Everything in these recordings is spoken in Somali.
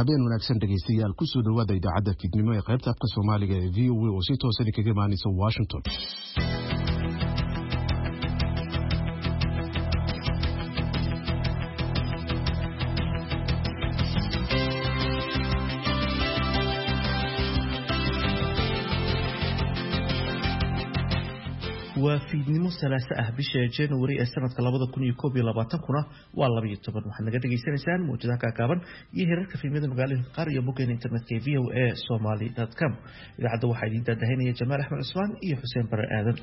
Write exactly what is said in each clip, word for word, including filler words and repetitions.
habeen wanaagsan dhageystayaal ku soo dhawaada idaacadda fiidnimo ee qaybta afka Soomaaliga ee V O A oo si toos ah kaga imaanaysa Washington. وفيدنimo salaasa ah bisha January ee sanadka laba kun iyo koob iyo labaatan kuna waa laba iyo toban waxaad naga dhageysanaysaan muujadaha ka kaaban iyo heerarka filimada magaalada qaar iyo bogga internetka v o a somali dot com idaacadda waxaa idin daadahinaya Jamaal Axmed Cusmaan iyo Xuseen Bare Aadan.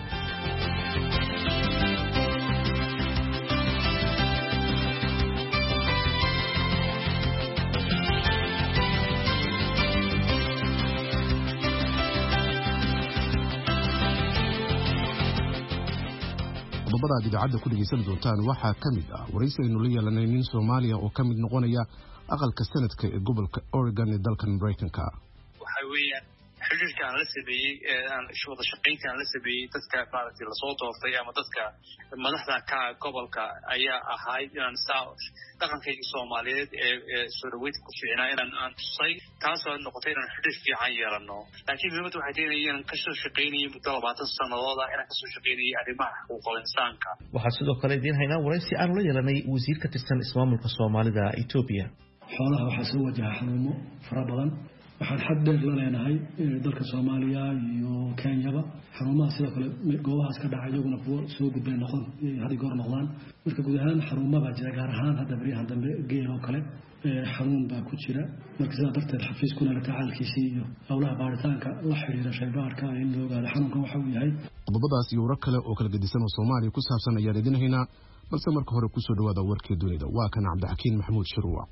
qodobada idaacadda ku dhageysan doontaan waxaa kamid ah waraysi aynu la yeelanay nin Soomaaliya oo kamid noqonaya aqalka sanadka ee gobolka Oregon ee dalkan Mareykanka. waxa weeyaan xiriirka aan la sameeyay ee aan wada shaqeynta aan la sameeyay dadka maaragtay la soo doortay ama dadka madaxda ka gobolka ayaa ahayd inaan saa dhaqankayga Soomaaliyeed ee soo dhaweyd ku fiicnaa inaan aan tusay taasoo noqotay inaan xiriir fiican yeelano laakiin muhiimadu waxay tahay inaan ka soo shaqeynayay muddo labaatan sanadood ah inaan ka soo shaqeynayay arrimaha xuquuqul insaanka. waxaa sidoo kale idin haynaa waraysi aan la yeelanay wasiir ka tirsan ismaamulka Soomaalida Ethiopia. xoolaha waxaa soo wajaha xanuuno fara badan waxaan xad dheer la leenahay dalka Soomaaliya iyo Kenya xarumaha sidoo kale goobahaas ka dhacay iyaguna kuwa soo gudbay noqon hadii goor noqdaan marka guud ahaan xarumaha jira gaar ahaan hadda bariyahan dambe geeyo oo kale xanuun baa ku jira marka sidaa darteed xafiiskuna la tacaalkiisii iyo howlaha baaritaanka la xiriira shaybaarka in loo ogaado xanuunkan waxa uu yahay. qodobadaas iyo warar kale oo kala gedisan oo Soomaaliya ku saabsan ayaan idin haynaa balse marka hore ku soo dhawaada warkii dunida waa kan Cabdixakiin Maxamuud Shuruuc.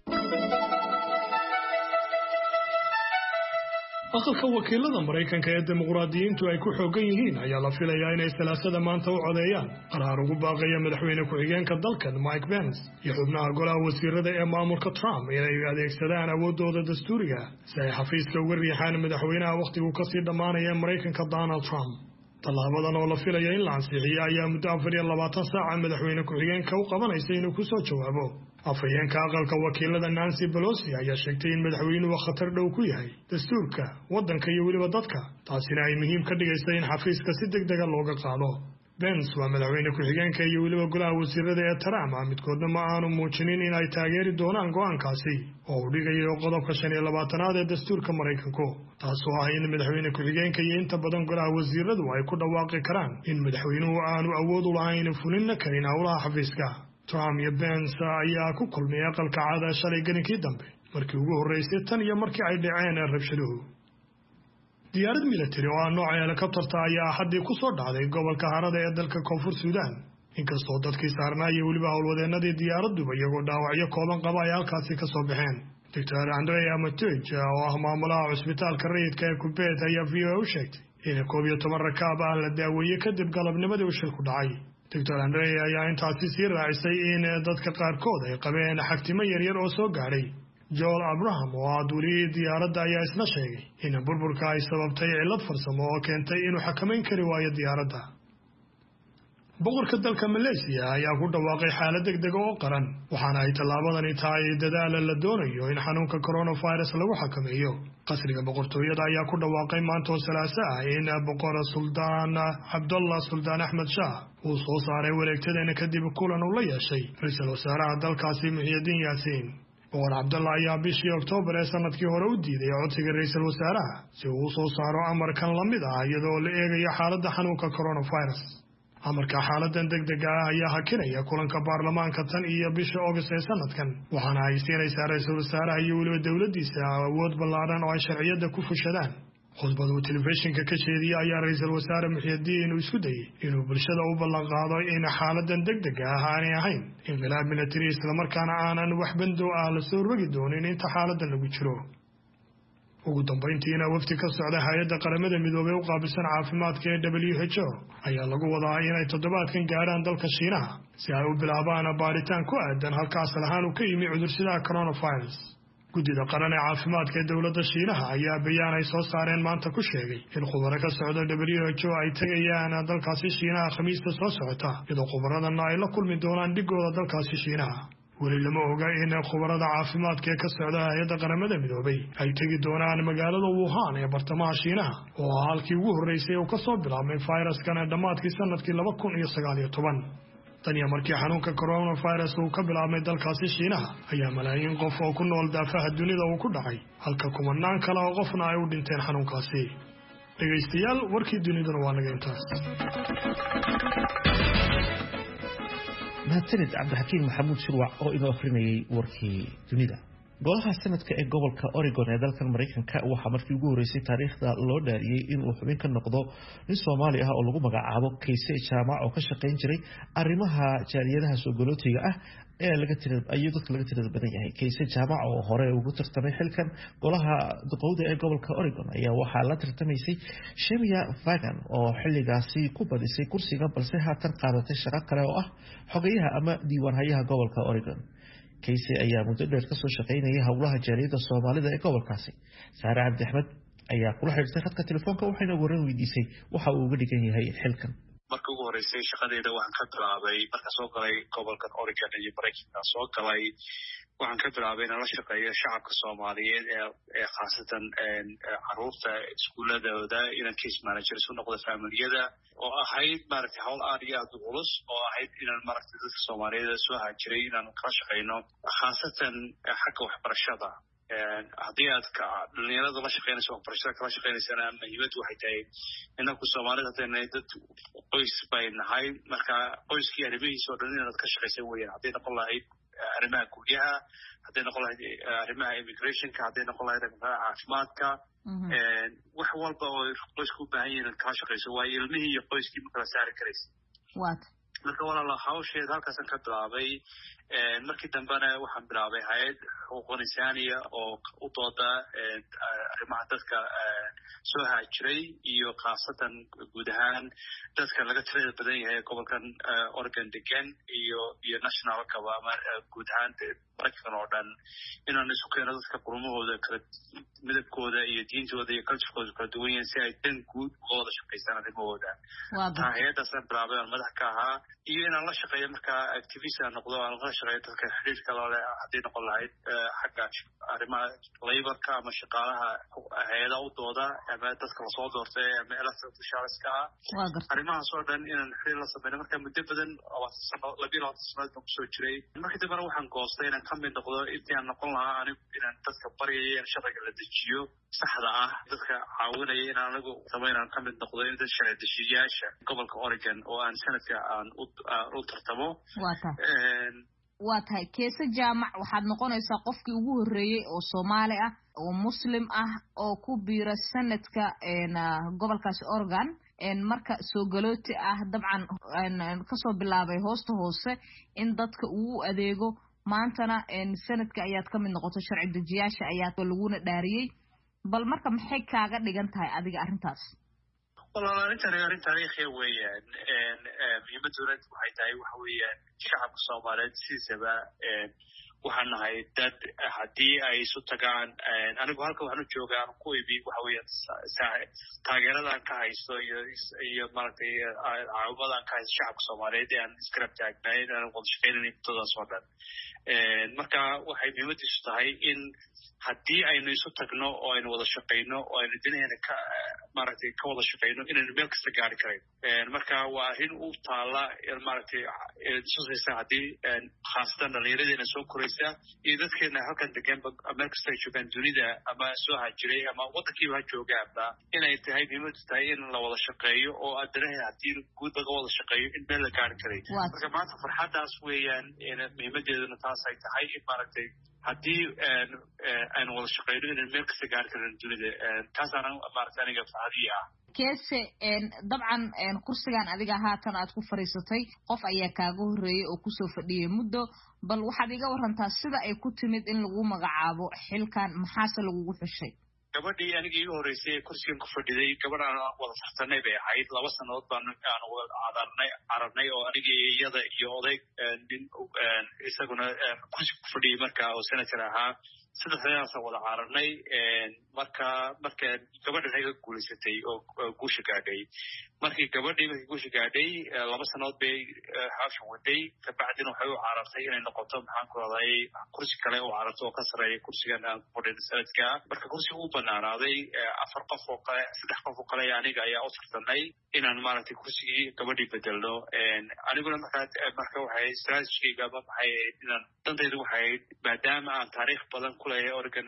aqalka wakiilada Mareykanka ee dimuqraadiyiintu ay ku xoogan yihiin ayaa la filayaa inay salaasada maanta u codeeyaan qaraar ugu baaqaya madaxweyne ku-xigeenka dalkan Mike Pence iyo xubnaha golaha wasiirada ee maamulka Trump inay adeegsadaan awoodooda dastuuriga si ay xafiiska uga riixaan madaxweynaha wakhtigu ka sii dhammaanaya Mareykanka Donald Trump. tallaabadan oo la filayo in la ansixiyo ayaa muddo afar iyo labaatan saac madaxweyne ku-xigeenka u qabanaysa inuu ku soo jawaabo. afhayeenka aqalka wakiilada Nancy Pelosi ayaa sheegtay in madaxweynuhu khatar dhow ku yahay dastuurka waddanka iyo weliba dadka taasina ay muhiim ka dhigaysa in xafiiska si degdeg ah looga qaado. Pence waa madaxweyne ku-xigeenka iyo weliba golaha wasiirada ee Trump midkoodna ma aanu muujinin in ay taageeri doonaan go'aankaasi oo uu dhigayo qodobka shan iyo labaatanaad ee dastuurka Mareykanka taasoo ah in madaxweyne ku-xigeenka iyo inta badan golaha wasiiradu ay ku dhawaaqi karaan in madaxweynuhu aanu awood u lahayn fulina karin howlaha xafiiska. Trump iyo Pence ayaa ku kulmay aqalka caada shalay galinkii dambe markii ugu horeysay tan iyo markii ay dhaceen rabshaduhu. diyaarad military oo nooca helicopterta ayaa xadii ku soo dhacday gobolka Harada ee dalka Koonfur Suudaan inkastoo dadkii saarnaa iyo weliba howlwadeenadii diyaaradduba iyagoo dhaawacyo kooban qaba ay halkaasi ka soo baxeen. Doctor Andrea Matuj oo ah maamulaha cusbitaalka rayidka ee Kuwait ayaa V O A u sheegtay in koob iyo toban rakaab ah la daaweeyay kadib galabnimadii uu shilku dhacay. Doctor Andrea ayaa intaasi sii raacisay in dadka qaarkood ay qabeen xagtimo yaryar oo soo gaadhay. Joel Abraham oo ah duuliyay diyaaradda ayaa isna sheegay in burburka ay sababtay cilad farsamo oo keentay inuu xakameyn kari waayo diyaaradda. boqorka dalka Malaysia ayaa ku dhawaaqay xaalad degdeg oo qaran waxaana ay tallaabadani tahay dadaal la doonayo in xanuunka coronavirus lagu xakameeyo. qasriga boqortooyada ayaa ku dhawaaqay maanta salaasa ah in boqor Sultan Abdullah Sultan Ahmed Shah uu soo saaray wareegtadana kadib kulan uu la yeeshay ra'iisul wasaaraha dalkaasi Muhyiddin Yassin. boqor Abdullah ayaa bishii Oktoobar ee sanadkii hore u diiday codsiga ra'iisul wasaaraha si uu soo saaro amarkan la mid ah iyadoo la eegayo xaaladda xanuunka coronavirus. amarka xaaladan degdega ah ayaa hakinaya kulanka baarlamaanka tan iyo bisha August ee sanadkan waxaana ay siinaysaa ra'iisul wasaaraha iyo weliba dowladdiisa awood ballaaran oo ay sharciyada ku fushadaan. khudbadu telefishinka ka sheediyay ayaa ra'iisul wasaare Muhyiddin uu isku dayay inuu bulshada u ballan qaado in xaaladan degdega ah aanay ahayn inqilaab military isla markaana aanan wax bando ah la soo rogi doonin inta xaaladan lagu jiro. ugu dambeyntiina wafdi ka socda hay'adda qaramada midoobay u qaabilsan caafimaadka ee W H O ayaa lagu wadaa inay toddobaadkan gaaraan dalka Shiinaha si ay u bilaabaan baaritaan ku aadan halkaas lahaan uu ka yimi cudursidaha coronavirus. guddida qaran ee caafimaadka ee dowladda Shiinaha ayaa bayaan ay soo saareen maanta ku sheegay in khubaro ka socda W H O ay tagayaan dalkaasi Shiinaha Khamiista soo socota iyadoo khubaradana ay la kulmi doonaan dhigooda dalkaasi Shiinaha. weli lama oga in khubarada caafimaadka ee ka socda hay'adda qaramada midoobay ay tegi doonaan magaalada Wuhan ee bartamaha Shiinaha oo halkii ugu horeysay uu ka soo bilaabmay fayraskan dhammaadkii sanadkii laba kun iyo sagaal iyo toban. tan iyo markii xanuunka coronavirus uu ka bilaabmay dalkaasi Shiinaha ayaa malaayiin qof oo ku nool daafaha dunida uu ku dhacay halka kumanaan kale oo qofna ay u dhinteen xanuunkaasi. dhegaystayaal warkii duniduna waa naga intaas. mahadsanid cabdixakiin maxamuud shirwac oo inoo akhrinayay warkii dunida. golaha sanadka ee gobolka Oregon ee dalkan Mareykanka waxaa markii ugu horeysay taariikhda loo dhaariyay in uu xubin ka noqdo nin Soomaali ah oo lagu magacaabo Kaysay Jaamac oo ka shaqeyn jiray arrimaha jaaliyadaha soo galootiga ah ee laga tirada ayuu dadka laga tirada badan yahay. Kaysay Jaamac oo hore ugu tartamay xilkan golaha duqowda ee gobolka Oregon ayaa waxaa la tartamaysay Shemia Fagan oo xilligaasi ku badisay kursiga balse haatan qaadatay shaqo kale oo ah xogayaha ama diiwaan hayaha gobolka Oregon. Kaysay ayaa muddo dheer ka soo shaqeynayay howlaha jaaliyada Soomaalida ee gobolkaasi. Saare Cabdi Axmed ayaa kula xiriirtay khadka telefoonka waxayna waran weydiisay waxa uu uga dhigan yahay xilkan. marka ugu horeysay shaqadeeda waxaan ka bilaabay marka soo galay gobolka Oregon iyo Mareykanka soo galay waxaan ka bilaabay inaan la shaqeeyo shacabka Soomaaliyeed ee khaasatan caruurta iskuuladooda inaan case manager isu noqdo familiyada oo ahayd maaragtay hawl aad iyo aad u culus oo ahayd inaan maaragtay dadka Soomaaliyeed soo haajiray inaan kala shaqeyno khaasatan xagga waxbarashada. haddii aad dhalinyarada la shaqeynayso waxbarashada kala shaqeynaysana muhiimadu waxay tahay inaku Soomaalida hadayna dad qoys bay nahay marka qoyskii arrimihiisa oo dhan inaad ka shaqeysan weeyaan hadday noqon lahayd arrimaha guryaha hadday noqon lahayd arrimaha immigrationka hadday noqon lahayd arrimaha caafimaadka wax walba oo qoysku u baahan yihiin kala shaqeyso waayo ilmihii iyo qoyskii ma kala saari karaysa. marka walaala hawsheeda halkaasaan ka bilaabay markii dambena waxaan bilaabay hay'ad xuquuq insaaniya oo u dooda arrimaha dadka soo haajiray iyo khaasatan guud ahaan dadka laga tirada badan yahay gobolkan Oregon degan iyo iyo nationalka ama guud ahaan Mareykanka oo dhan inaan isku keeno dadka qurumahooda kala midabkooda iyo diintooda iyo culturekooda kala duwan yihiin si ay dan guud uga wada shaqeystaan arrimahooda. hay'adaasaan bilaabay aan madax ka ahaa iyo inaan la shaqeeyo markaa activist aan noqdo aan la shaqeeyo dadka xiriirka loo leh hadday noqon lahayd xagga arrimaha laborka ama shaqaalaha hay'adaha u dooda ama dadka lasoo doortay ama elected officialska ah arrimahaas oo dhan inaan xiriir la sameeyo marka muddo badan labiyo labaatan sanadood baan kusoo jiray. markii dambena waxaan goostay inaan ka mid noqdo intii aan noqon lahaa anigu inaan dadka baryaya in sharciga la dejiyo saxda ah dadka caawinaya inaan anigu sameynaan ka mid noqdo in dad sharci dejiyayaasha gobolka Oregon oo aan sanadka aan u tartamo. waa tahay Kaysay Jaamac waxaad noqonaysaa qofkii ugu horeeyay oo Soomaali ah oo Muslim ah oo ku biira sanadka gobolkaasi Oregon marka soo galooti ah dabcan kasoo bilaabay hoosta hoose in dadka uu adeego maantana sanadka ayaad ka mid noqotay sharci dejiyaasha ayaa laguna dhaariyay bal marka maxay kaaga dhigan tahay adiga arrintaas? والله أنت أنا أنت تاريخي ويان مهمة دولت وحيتاي وحويان شعب الصومالي سيسبا وحنا هاي داد حدي أي سوتكان أنا بقولك وحنا جوجان كوي بي وحويان ساعة تاجرنا كهايستو ي مرتي عوضا كهاي شعب الصومالي ده أن سكرت جاكناي أنا قلت فيني بتودا صودا مركا وحي مهمة تشتهي إن haddii aynu isu tagno oo aynu wada shaqeyno oo aynu dinayna ka maaragtay ka wada shaqeyno inaynu meel kasta gaari karayn marka waa arrin u taala maaragtay isusaysa haddii khaasatan dhallinyaradeena soo koraysa iyo dadkeena halkan deganba meel kasta ay joogaan dunida ama soo haajiray ama waddankiiba ha joogaanba inay tahay muhiimadu tahay in la wada shaqeeyo oo adanaha haddii guud laga wada shaqeeyo in meel la gaari karay marka maanta farxaddaas weeyaan muhiimadeeduna taas ay tahay in maaragtay haddii aynu wada shaqeyno inaan meel kasta gaari karin dunida taasaana maaragtay aniga farxadii ah. Kaysay dabcan kursigan adiga haatan aad ku fariisatay qof ayaa kaaga horeeyay oo kusoo fadhiyay muddo bal waxaad iga warantaa sida ay ku timid in lagu magacaabo xilkan maxaase lagugu xushay? gabadhii aniga iigu horeysay kursigan ku fadhiday gabadh aan wada tartanay bay ahayd laba sanadood baan aan wada cadarnay cararnay oo aniga iyada iyo oday nin isaguna kursi ku fadhiyay marka oo senator ahaa saddexdaas wada cararnay marka marka gabadhan ay guuleysatay oo guusha gaadhay markii gabadhii markii guusha gaadhay laba sanood bay hawshan waday kabacdina waxay u carartay inay noqoto maxaan ku raday kursi kale u cararto oo ka sareeya kursigan aan ku fadhiyo sanadka marka kursiga u banaanaaday afar qof oo kale saddex qof oo kale aniga ayaa u tartanay inaan maaragtay kursigii gabadhii bedelno aniguna markaa marka waxay strategiga ma maxay inaan dantaydu waxay maadaama aan taariikh badan ku leeyahay Oregon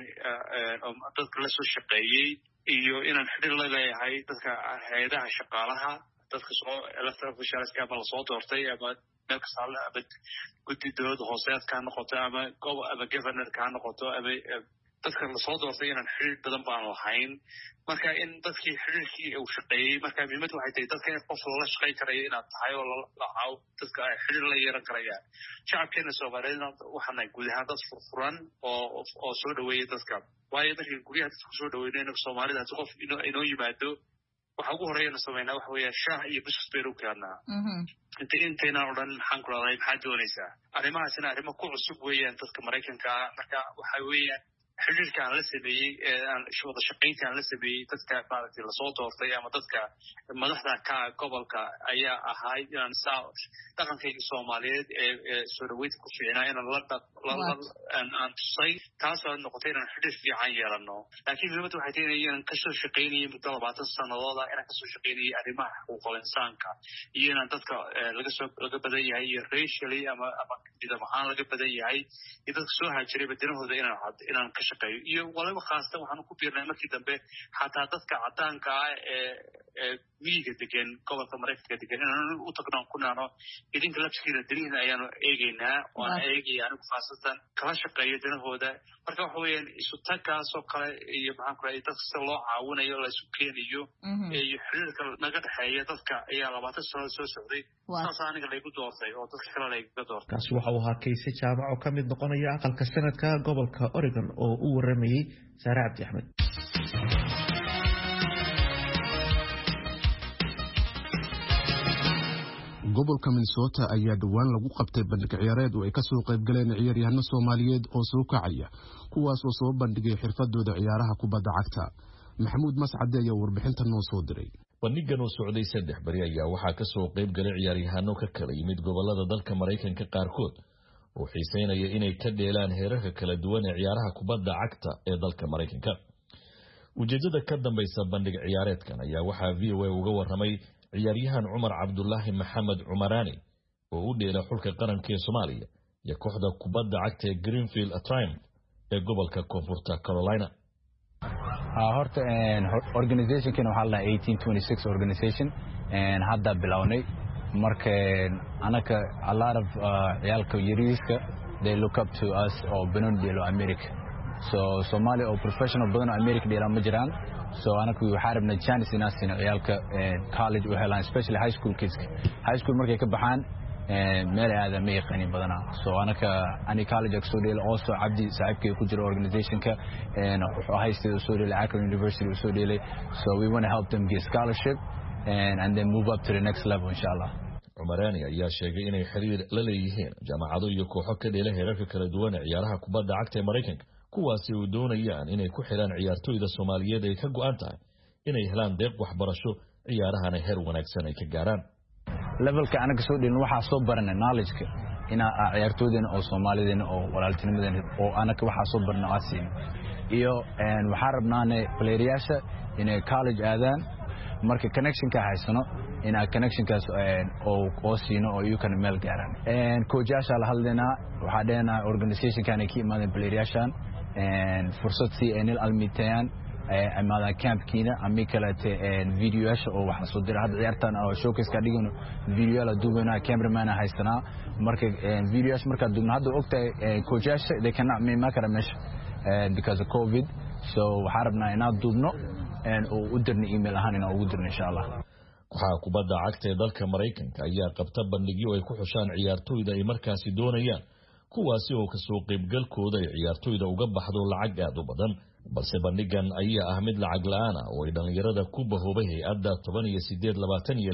dadka la soo shaqeeyey iyo inaan xidhiir la leeyahay dadka hay'adaha shaqaalaha dadka soo electoral officials ama la soo doortay ama meel kasta ama guddi dowladda hooseed ka noqoto ama ama governor ka noqoto ama dadka la soo doortay inaan xidhiir badan baan lahayn marka in dadkii xidhiirkii uu shaqeeyey marka muhiimadu waxay tahay dadka qof lala shaqayn karayo inaad tahay oo la caaw dadka ay xidhiir la yeelan karayaan shacabkeena Soomaaliyeed waxaana guud ahaan dad furfuran oo oo soo dhaweeyay dadka waayo markii guryaha dadku soo dhaweynayna Soomaalida hadii qof inoo yimaado waxa ugu horeeyana sameynaa waxa weeye shaah iyo biscuit bay u keenaa inta inteena oo dhan maxaan ku raday maxaa doonaysaa arrimahaasina arrimo ku cusub weeyaan dadka Mareykanka marka waxa weeyaan xiriirka aan la sameeyay ee aan wada shaqaynta aan la sameeyay dadka maaragtay la soo doortay ama dadka madaxda ka gobolka ayaa ahay inaan saa dhaqankayga Soomaaliyeed ee soo dhaweynta ku fiicnaa inaan la aan aan tusay taasoo noqotay inaan xiriir fiican yeelano laakiin muhiimadu waxay tahay inaan ka soo shaqaynayay muddo labaatan sannadood inaan ka soo shaqaynayay arrimaha xuquuqul insaanka iyo inaan dadka laga soo laga badan yahay iyo racially ama ama midab ahaan laga badan yahay iyo dadka soo haajiray badanahooda inaan inaan shaqeeyo iyo waliba khaasatan waxaan ku biirnay markii dambe xataa dadka cadaanka ah ee ee miyiga degan gobolka Mareykanka degan inaan u tagno ku naano idinka labskiina daliina ayaanu eegaynaa oo aan eegaya anigu khaasatan kala shaqeeyo danahooda marka waxa weeyaan isu tagaas oo kale iyo maxaan ku raadiyay dadka loo caawinayo la isu keenayo iyo xiriirka naga dhaxeeya dadka ayaa labaatan sano soo socday saas aniga laygu doortay oo dadka kale layga doortay kaasi waxa uu ahaa Kayse Jaamac oo kamid noqonaya aqalka sanadka gobolka Oregon oo uu waramayay Saare Cabdi Axmed gobolka Minnesota ayaa dhawaan lagu qabtay bandhig ciyaareed oo ay ka soo qayb galeen ciyaaryahanno Soomaaliyeed oo soo kacaya kuwaas oo soo bandhigay xirfadooda ciyaaraha kubadda cagta Maxamuud Mascade ayaa warbixintan noo soo diray bandhigan oo socday saddex bari ayaa waxaa ka soo qayb galay ciyaaryahanno ka kala yimid gobolada dalka Mareykanka qaarkood oo xiiseynaya inay ka dheelaan heerarka kala duwan ee ciyaaraha kubadda cagta ee dalka Mareykanka ujeedada ka dambaysa bandhig ciyaareedkan ayaa waxaa V O A uga waramay ciyaaryahan Cumar Cabdullaahi Maxamed Cumarani oo u dheela xulka qaranka ee Soomaaliya iyo kooxda kubadda cagta ee Greenfield Triumph ee gobolka Koonfurta Carolina horta organizationkan waxa la eighteen twenty-six organization and hadda bilownay marka anaka a lot of ciyalka yariiska they look up to us or banon deelo America so Somalia or professional banon America deelo ma jiraan so anaka waxa rabnaa chance in us in ciyalka college oo helaan especially high school kids high school markay ka baxaan meel aad ma yaqaan badana so anaka ani college soo dheel also Abdi saaxiibkay ku jira organizationka and wuxuu haystay soo dheel Akron University soo dheelay so we want to help them get scholarship and and then move up to the next level inshallah Cumarani ayaa sheegay inay xiriir la leeyihiin jaamacado iyo kooxo ka dheela heerarka kala duwan ee ciyaaraha kubadda cagta ee Mareykanka kuwaasi oo doonayaan inay ku xiraan ciyaartoyda Soomaaliyeed ay ka go'an tahay inay helaan deeq waxbarasho ciyaarahana heer wanaagsan ay ka gaaraan levelka anaga soo dhin waxa soo baranay knowledge-ka ina ciyaartoydeen oo Soomaaliyeed oo walaaltinimadan oo anaga waxa soo barnaa asiin iyo een waxa rabnaanay playeryaasha inay college aadaan marka connection ka haysano ina connection kaas oo oo siino oo you can meel gaaran een coachasha la hadlina waxa dheena organization kan ay ka imaadeen playeryaashan een fursad si inay almitaan amada campkiina ami kala teen videoyaasha oo waxa soo diray hadda ciyaartan oo showcase ka dhigano video la duubana cameraman haystana marka videoyaasha marka duubna hadda ogtay coachasha they cannot make makara mesh because of covid so waxa rabnaa inaan duubno and oo u dirna email ahaan inaan ugu dirno insha Allah waxa kubadda cagta ee dalka Mareykanka ayaa qabta bandhigyo ay ku xushaan ciyaartoyda ay markaasi doonayaan kuwaasi oo ka soo qaybgalkooda ay ciyaartoyda uga baxdo lacag aad u badan balse bandhigan ayaa ah mid lacag la'aan ah oo ay dhalinyarada ku bahoobay hay'adda toban iyo siddeed labaatan iyo lix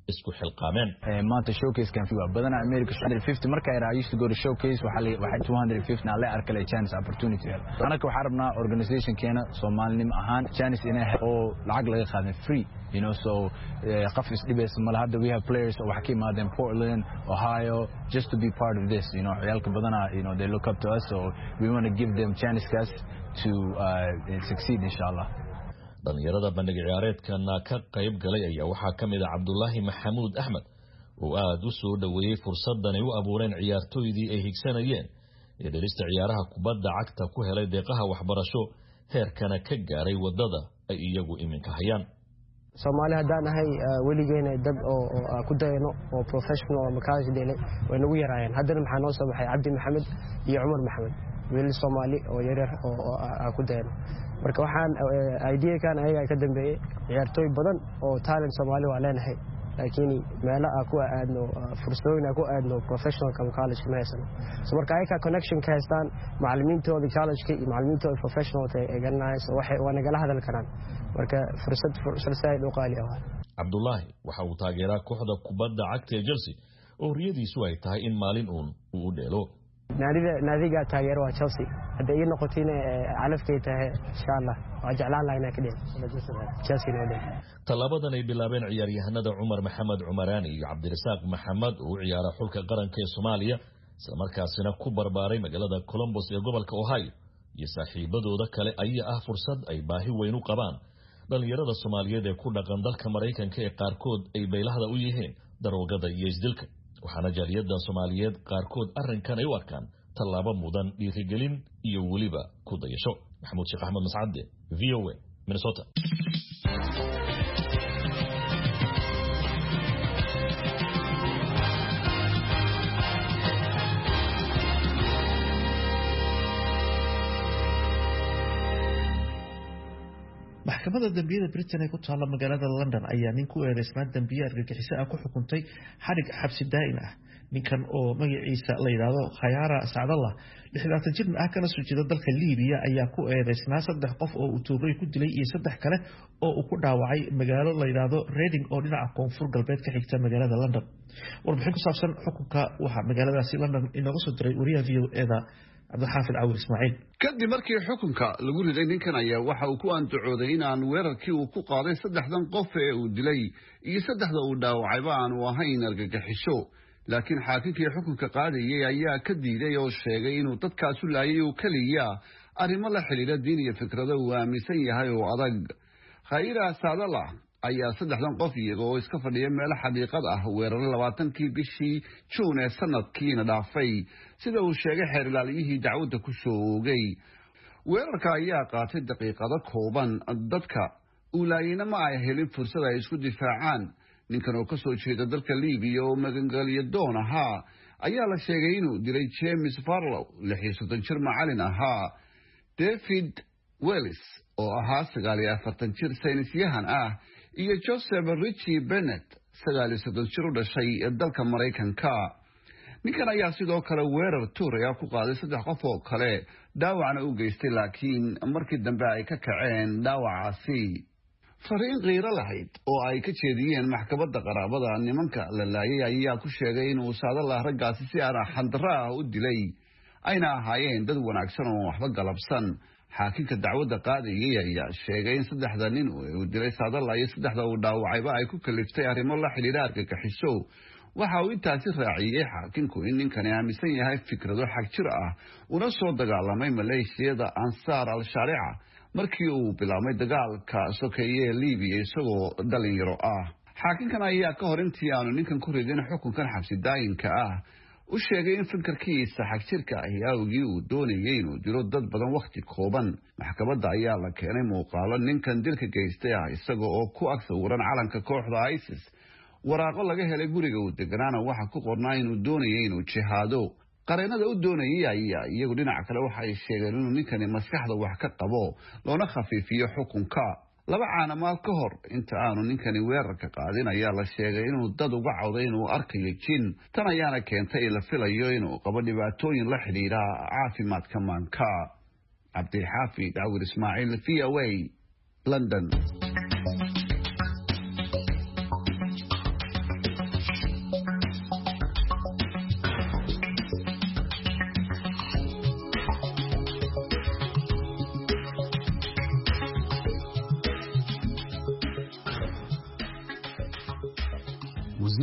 isku xilqaameen. maanta showcase kan fiwa badana America one hundred fifty marka ay raayis to go to showcase waxa la waxa two hundred fifty na la arkay chance opportunity anaka waxa rabnaa organization keena Soomaalinim ahaan chance inay oo lacag laga qaadan free you know so qaf isdhibays mal hadda we have players oo wax ka yimaadeen Portland Ohio just to be part of this you know ciyalka badana you know they look up to us so we want to give them chances to uh, succeed inshallah. dhalinyarada bandhig ciyaareedkan ka qayb galay ayaa waxaa ka mid ah Cabdullaahi Maxamuud Axmed oo aad u soo dhaweeyay fursadan ay u abuureen ciyaartooydii ay higsanayeen ee dhalista ciyaaraha kubadda cagta ku helay deeqaha waxbarasho heerkana ka gaaray wadada ay iyagu iminka hayaan. Soomaali hadaan ahay weligeena dad oo ku dayno oo professional oo college dheelay way nagu yaraayeen haddana maxaa noo soo baxay Cabdi Maxamed iyo Umar Maxamed wiil Soomaali oo yaryar oo ku dayno marka waxaan idea kan ayaga ka dambeeyay ciyaartooy badan oo talent Soomaali waa leenahay laakiin meelaha ku aadno fursooyin ku aadno professional kam college ma haysan so marka ay ka connection ka haystaan macallimiintooda college ka iyo macallimiintooda professional ay garanayso waxay wana gala hadal karaan marka fursad fursad oo qaali ah. Cabdullaahi waxa uu taageeraa kooxda kubadda cagta ee Chelsea oo riyadiisu ay tahay in maalin uun uu u dheelo. naadiga naadiga taageero waa Chelsea hadda ay noqotayna calafkay tahay insha Allah waa jeclaan lahaynaa ka dhig Chelsea noo dheelo. Talabadan ay bilaabeen ciyaaryahanada Umar Maxamed Umaraani iyo Cabdirasaaq Maxamed oo ciyaara xulka qaranka ee Soomaaliya isla markaasina ku barbaaray magaalada Columbus ee gobolka Ohio iyo saaxiibadooda kale ayaa ah fursad ay baahi weyn u qabaan dhalinyarada Soomaaliyeed ee ku dhaqan dalka Mareykanka ee qaarkood ay beylahda u yihiin daroogada iyo isdilka waxaana jaaliyada Soomaaliyeed qaarkood arrinkan ay u arkaan tallaabo mudan dhiirigelin iyo waliba ku dayasho. Maxamuud Sheekh Ahmed Mascade V O A Minnesota. maxkamadda dambiyada Britain ee ku taala magaalada London ayaa nin ku eedeysnaa dambiye argagixiso ah ku xukuntay xarig xabsi daa'im ah ninkan oo magaciisa la yiraahdo Khayara Saadallah lixdan jir ah kana soo jeeda dalka Liibiya ayaa ku eedeysnaa saddex qof oo uu toogay ku dilay iyo saddex kale oo uu ku dhaawacay magaalo la yiraahdo Reading oo dhinaca koonfur galbeed ka xigta magaalada London. warbixin ku saabsan xukunka waxa magaaladaasi London inooga soo diray wariyaha V O A da Cabdixaafid Cawil Ismaaciil. kadib markii xukunka lagu riday ninkan ayaa waxa uu ku andacooday in aan weerarkii uu ku qaaday saddexdan qof ee uu dilay iyo saddexda uu dhaawacayba aanu ahayn argagixisho laakiin xaakinkii xukunka qaadayay ayaa ka diiday oo sheegay inuu dadkaas u laayay oo kaliya arrimo la xiriira diin iyo fikrado uu aaminsan yahay oo adag. Khayra Saadallah ayaa saddexdan qof iyaga oo iska fadhiya meel xadiiqad ah weeraray labaatankii bishii June ee sanadkiina dhaafay sida uu sheegay xeer ilaaliyihii dacwadda ku soo oogay. weerarka ayaa qaatay daqiiqado kooban dadka uu laayayna ma ay helin fursad ay isku difaacaan. ninkan oo ka soo jeeda dalka Liibiya oo magangalyo doon ahaa ayaa la sheegay inuu dilay James Farlow lix iyo soddon jir macallin ahaa, David Wells oo ahaa sagaal iyo afartan jir saynisyahan ah iyo Joseph Richie Bennett sagaal iyo soddon jir u dhashay dalka Mareykanka. ninkan ayaa sidoo kale weerar tuuraya ku qaaday saddex qof oo kale dhaawacna u geystay laakiin markii dambe ay ka kaceen dhaawacaasi. fariin qiiro lahayd oo ay ka jeediyeen maxkamadda qaraabada nimanka la laayay ayaa ku sheegay inuu Saadallah raggaasi si aan xandara ah u dilay ayna ahaayeen dad wanaagsan oo waxba galabsan. xaakinka dacwadda qaadayay ayaa sheegay in saddexda nin uu dilay Saadallah iyo saddexda uu dhaawacayba ay ku kaliftay arrimo la xiriira argagixiso. waxa uu intaasi raaciyay xaakinku in ninkani aaminsan yahay fikrado xag jir ah una soo dagaalamay maleeshiyada Ansaar al-Shaarica markii uu bilaabay dagaalka sokeeye ee Liibiya isagoo dhalinyaro ah. xaakinkan ayaa ka hor intii aanu ninkan ku ridin xukunkan xabsi daayinka ah u sheegay in fikirkiisa xag jirka ahi awgii uu doonayay inuu dilo dad badan waqti kooban. maxkamadda ayaa la keenay muuqaalo ninkan dilka geystay ah isagoo oo ku ag sawiran calanka kooxda ISIS. waraaqo laga helay guriga uu deganaana waxa ku qornaa inuu doonayay inuu jihaado. qareenada u doonayay ayaa iyagu dhinaca kale waxa ay sheegeen inuu ninkani maskaxda wax ka qabo loona khafiifiyo xukunka. laba caanamaal ka hor inta aanu ninkani weerarka qaadin ayaa la sheegay inuu dad uga cawday inuu arkayo jin, tan ayaana keentay la filayo inuu qabo dhibaatooyin la xidhiidha caafimaadka maanka. Cabdixaafid Cawil Ismaaciil V O A London.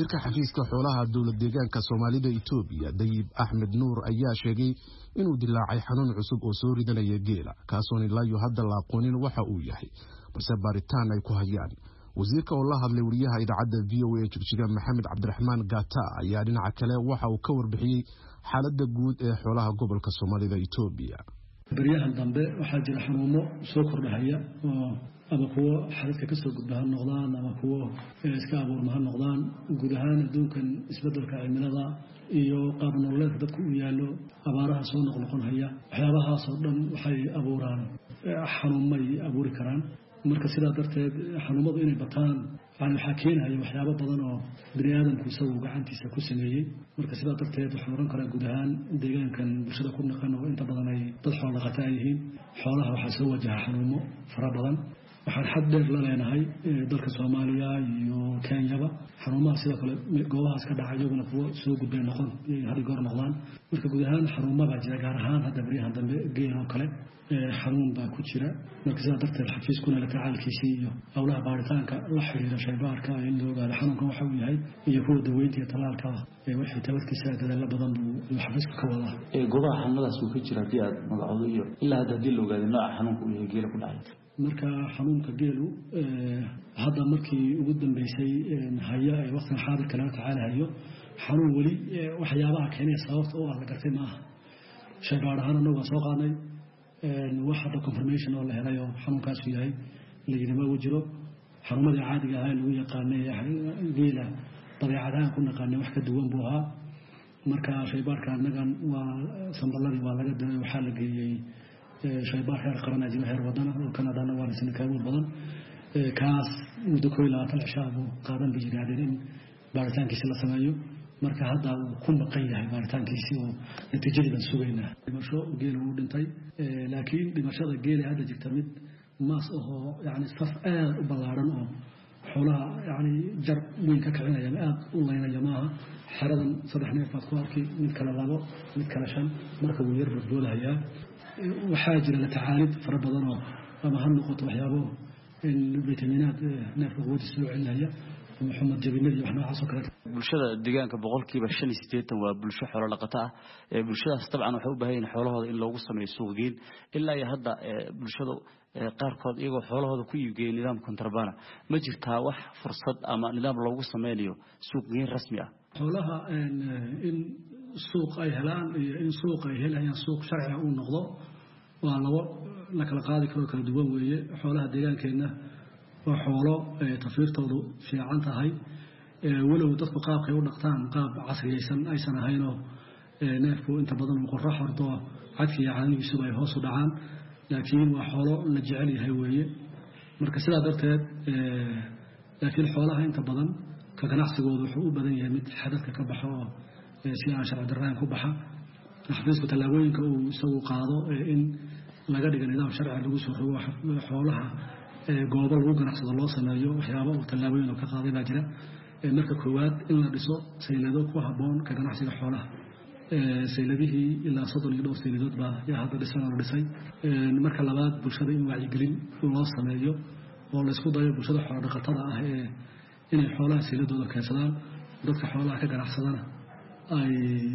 wasiirka xafiiska xoolaha dowlad deegaanka Soomaalida Itoobiya Dayib Axmed Nuur ayaa sheegay inuu dilaacay xanuun cusub oo soo ridanaya geela kaasoo ilaa iyo hadda la aqoonin waxa uu yahay balse baaritaan ay ku hayaan wasiirka oo la hadlay wariyaha idaacadda V O A Jigjiga Maxamed Cabdiraxmaan Gata ayaa dhinaca kale waxa uu ka warbixiyay xaaladda guud ee xoolaha gobolka Soomaalida Itoobiya baryahan dambe waxaa jira xanuuno soo kordhaya oo ama kuwa xaladka ka soo gudba ha noqdaan ama kuwa iska abuurma ha noqdaan guud ahaan adduunkan isbeddelka cimilada iyo qaab nololeedka dadku u yaalo abaaraha soo noqnoqon haya waxyaabahaas oo dhan waxay abuuraan xanuunmay abuuri karaan marka sidaa darteed xanuunadu inay bataan yani waxaa keenaya waxyaabo badan oo bini aadamku isagu gacantiisa ku sameeyey marka sidaa darteed waxaan oran karaa guud ahaan deegaankan bulshada ku dhaqan oo inta badan ay dad xoolo dhaqata ay yihiin xoolaha waxaa soo wajaha xanuuno fara badan waxaan xad dheer la leenahay dalka Soomaaliya iyo Kenyaba xarumaha sidoo kale goobahaas ka dhacay iyaguna kuwa soo gudbay noqon hadi goor noqdaan marka guud ahaan xarumaha jira gaar ahaan hadda bariyahan dambe geeyo kale xanuun baa ku jira marka sidaa darteed xafiiskuna la tacaalkiisa iyo howlaha baaritaanka la xiriira shaybaarka in loo ogaado xanuunkan waxa uu yahay iyo kuwa daweynta iyo talaalka ee wixii tabarkiisa dadaal badan buu xafiisku ka wadaa ee goobaha xanuunadaas uu ka jira hadii aad magacoodo iyo ilaa hadda hadii la ogaado nooca xanuunka uu yahay geela ku dhacay marka xanuunka geelu hadda markii ugu dambeysay haya ee waqtigan xaadirka laga tacaalayo xanuun weli waxyaabaha keenay sababta oo la gartay maaha shaybaar ahaan anagu soo qaadnay waxa da confirmation oo la helay oo xanuunkaas yahay ligama wajiro xanuunada caadiga ah ee lagu yaqaanay geela dabeecadaha ku naqaanay wax ka duwan buu ahaa marka shaybaarka anagan waa samballadii waa laga diray waxa la geeyay shaybaar heer qaran ajnabi heer wadana oo Kanada waa la sinay kaabo badan kaas muddo koob iyo labaatan cisho buu qaadan bi yiraahday in baaritaankiisa la sameeyo marka hadda uu ku maqan yahay baaritaankiisa oo natiijada sugeynaa dhimasho geel uu dhintay laakiin dhimashada geel hadda jirta mid maas oo yani saf aad u ballaaran oo xoolaha yani jar weyn ka kicinaya aad u leeyahay maaha xaradan saddex neef baad ku arkay mid kala labo mid kala shan marka uu yar badboolayaa waxaa jira la tacaalid fara badan oo ama ha noqoto waxyaabo in vitaminaad neefka quudis soo celinaya Maxamed Jabinad iyo waxna soo kale bulshada deegaanka boqolkiiba shan iyo siddeetan waa bulsho xoolo dhaqata ah ee bulshadaas tabcan waxay u baahan yihiin xoolahooda in loogu sameeyo suuqgeyn ilaa iyo hadda bulshada qaarkood iyagoo xoolahooda ku iibgeeyay nidaam kontrabana ma jirtaa wax fursad ama nidaam loogu sameeyo suuqgeyn rasmi ah xoolaha in suuq ay helaan iyo in suuq ay helayaan suuq sharci ah uu noqdo waa labo la kala qaadi karo kala duwan weeye xoolaha deegaankeena waa xoolo tafiirtoodu fiican tahay walow dadku qaabkay u dhaqtaan qaab casriyaysan aysan ahayn oo neefku inta badan uu qorrax horto cadki iyo caanihiisu ay hoos u dhacaan laakiin waa xoolo la jecel yahay weeye marka sidaa darteed laakiin xoolaha inta badan ka ganacsigoodu wuxuu u badan yahay mid xadadka ka baxo oo si aan sharci darreen ku baxa xafiiska talaabooyinka uu isagu qaado in laga dhigo nidaam sharci lagu soo rogo xoolaha goobo lagu ganacsado loo sameeyo waxyaabo uu talaabooyin ka qaaday baa jira marka koowaad in la dhiso saylado ku haboon ka ganacsiga xoolaha sayladihii ilaa soddon iyo dhowr sayladood baa yaa hadda dhisan oo dhisay marka labaad bulshada in wacyigelin loo sameeyo oo la isku dayo bulshada xoolo dhaqatada ah ee inay xoolaha sayladooda keensadaan dadka xoolaha ka ganacsadana ay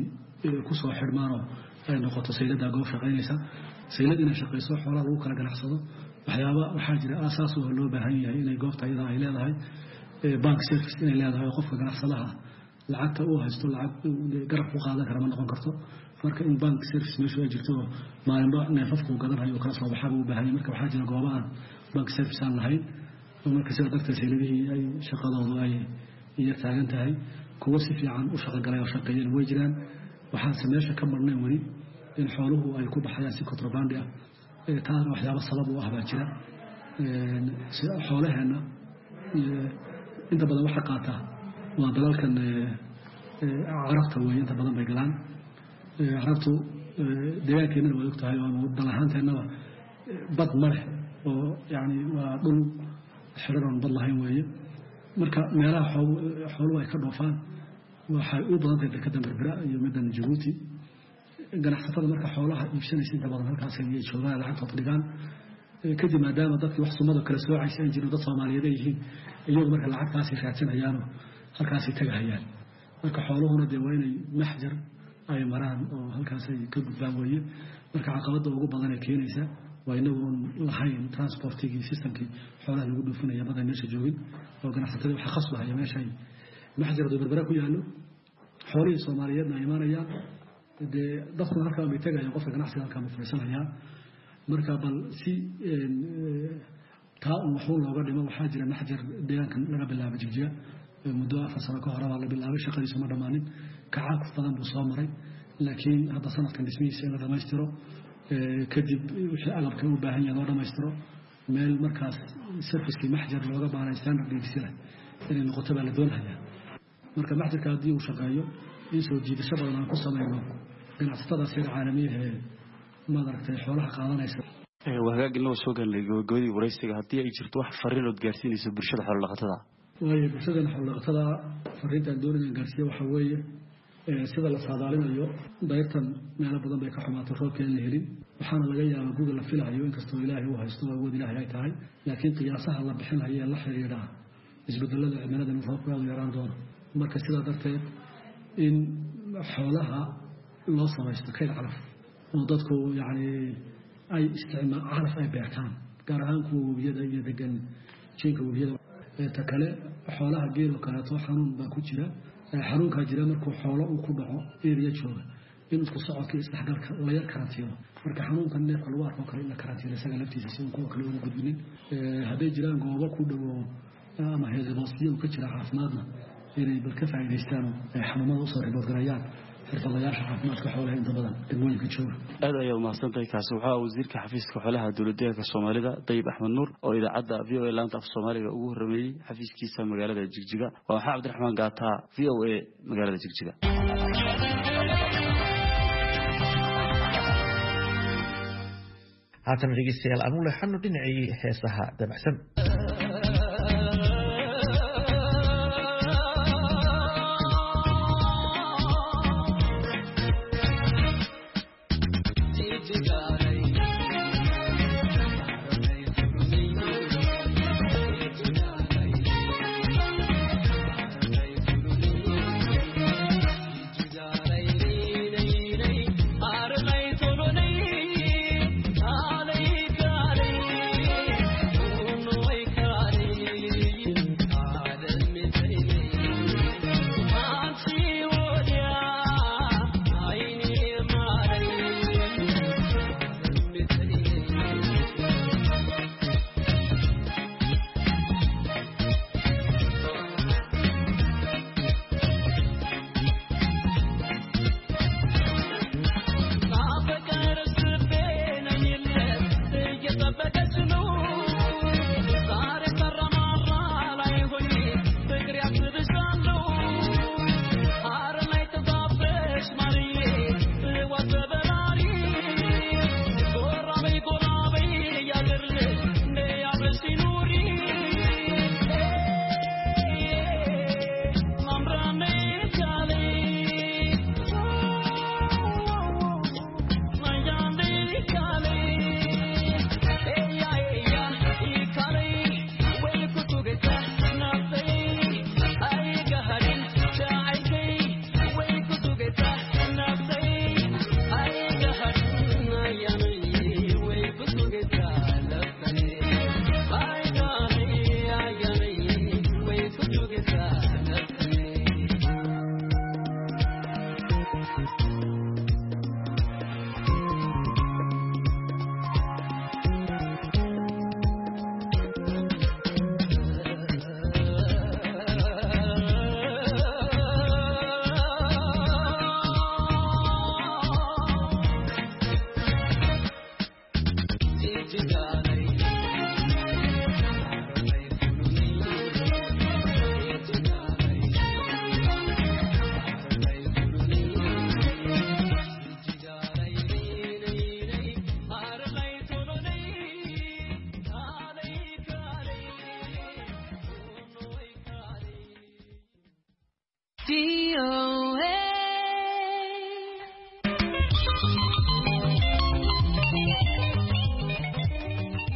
ku soo xirmaan oo ay noqoto saylada goob shaqaynaysa saylad inay shaqayso xoolaha lagu kala ganacsado waxyaaba waxaa jira aasaas oo loo baahan yahay inay goobta iyada ay leedahay bank service inay leedahay qofka ganacsadaha lacagta uu haysto lacag garab ku qaadan kara ma noqon karto marka in bank service meesha ay jirto maalinba neefafku gadanayo kala soo baxaa uu baahan yahay marka waxaa jira goobo aan bank service aan lahayn marka sida dadka sayladihii ay shaqadoodu ay iyo taagan tahay kuwa si fiican u shaqo galay oo shaqeeyeen way jiraan waxaan meesha ka marnay wali in xooluhu ay ku baxayaan si contraband ah ee taan waxyaabo sabab u ah baa jira ee xoolaheena inta badan waxa qaata waa dalalkan carabta way inta badan bay galaan carabtu deegaankeena way ogtahay oo dalahaanteena bad mare oo yaani waa dhul xiran bad lahayn weeye marka meelaha xooluhu ay ka dhoofaan waxay u badan tahay ka damberbira iyo midan Djibouti ganacsatada marka xoolaha iibsanaysa inta badan halkaas ay joogaan lacagta dhigaan kadib maadaama dadkii wax sumada kala soocaysan jireen dad Soomaaliyeed ay yihiin iyagu marka lacagtaas raadsanayaan halkaasay tagahayaan marka xooluhuna dee waa inay maxjar ay maraan oo halkaasay ka gudbaan weeye marka caqabadda ugu badan ee keenaysa waa inagoon lahayn transportigii systemkii xoolaha lagu dhoofinaya badan meesha joogin oo ganacsatada waxa khasbahaya meeshay maxjaradu berbera ku yaallo xoolihii soomaaliyeedna ay imaanayaan dee dadkuna halkaa may tagayaan qofka ganacsiga halkaa ma fadhiisanayaa marka bal si taa un waxuu looga dhimo waxaa jira maxjar deegaankan laga bilaabo jigjiga muddo afar sano ka hore baa la bilaabay shaqadiisu ma dhammaanin kacaakuf badan buu soo maray laakiin hadda sanadkan dhismihiisa in la dhammaystiro kadib wixii agabka u baahan yahay loo dhammaystiro meel markaas servicekii maxjar looga baahnay standard geegsila inay noqoto baa la doonhayaa marka maxjarka haddii uu shaqeeyo in soo jiidasho badan aan ku samayno ganacsatadaas yar caalamiyaha ee maad aragtay xoolaha qaadanaysa وهاجي إنه سوق اللي جودي ورئيسك هدي أي شرط واحد فرين وتجارسين يسوي برشة حول لقطة وهي برشة حول لقطة فرين تدور إن جارسية وحوية سيدا الصادالين اليوم دايرتن ما أنا بدن بيك حمات الروك اللي هرين وحنا لقيا جوجل لفيلها يوين كستو إلهي هو هيستوى جود إلهي هاي تاعي لكن قياسها الله بحلها هي الله حريرها يثبت لنا من هذا الروك ويران دون مركز سيدا درتين إن حولها لوصل يستكيل عرف وضدكو يعني أي استعمال عرف أي بيعتان قارهانكو وبيدا يدقن شينكو وبيدا تكلا حولها جيل وكانت حنون باكوتشلا حنون كاجرا مركو حوله وكبعه إيريا شوغا إنه تقصعه كي استحضر لا يكرانتيو مركو حنون كان نيق الوار وكرا إلا كرانتيو لساقا لفتي سيسيون كو كلون قدبنين هذا جيران قوابا كودو أما هذا بوصلين وكتشلا عافمادنا إيري بالكفع إليستانو حنوما وصر ريبوت xirfadayaasha caafimaadka xoolaha inta badan degmooyinka jooga aad ayaa u mahadsantahay kaasi waxaa wasiirka xafiiska xoolaha dowladdeegaanka Soomaalida Dayib Axmed Nuur oo idaacadda V O A laanta af Soomaaliga ugu horeeyay xafiiskiisa magaalada Jigjiga waa Cabdiraxmaan Gaata V O A magaalada Jigjiga haatan dhegeystayaal aanu leexano dhinacii heesaha dabacsan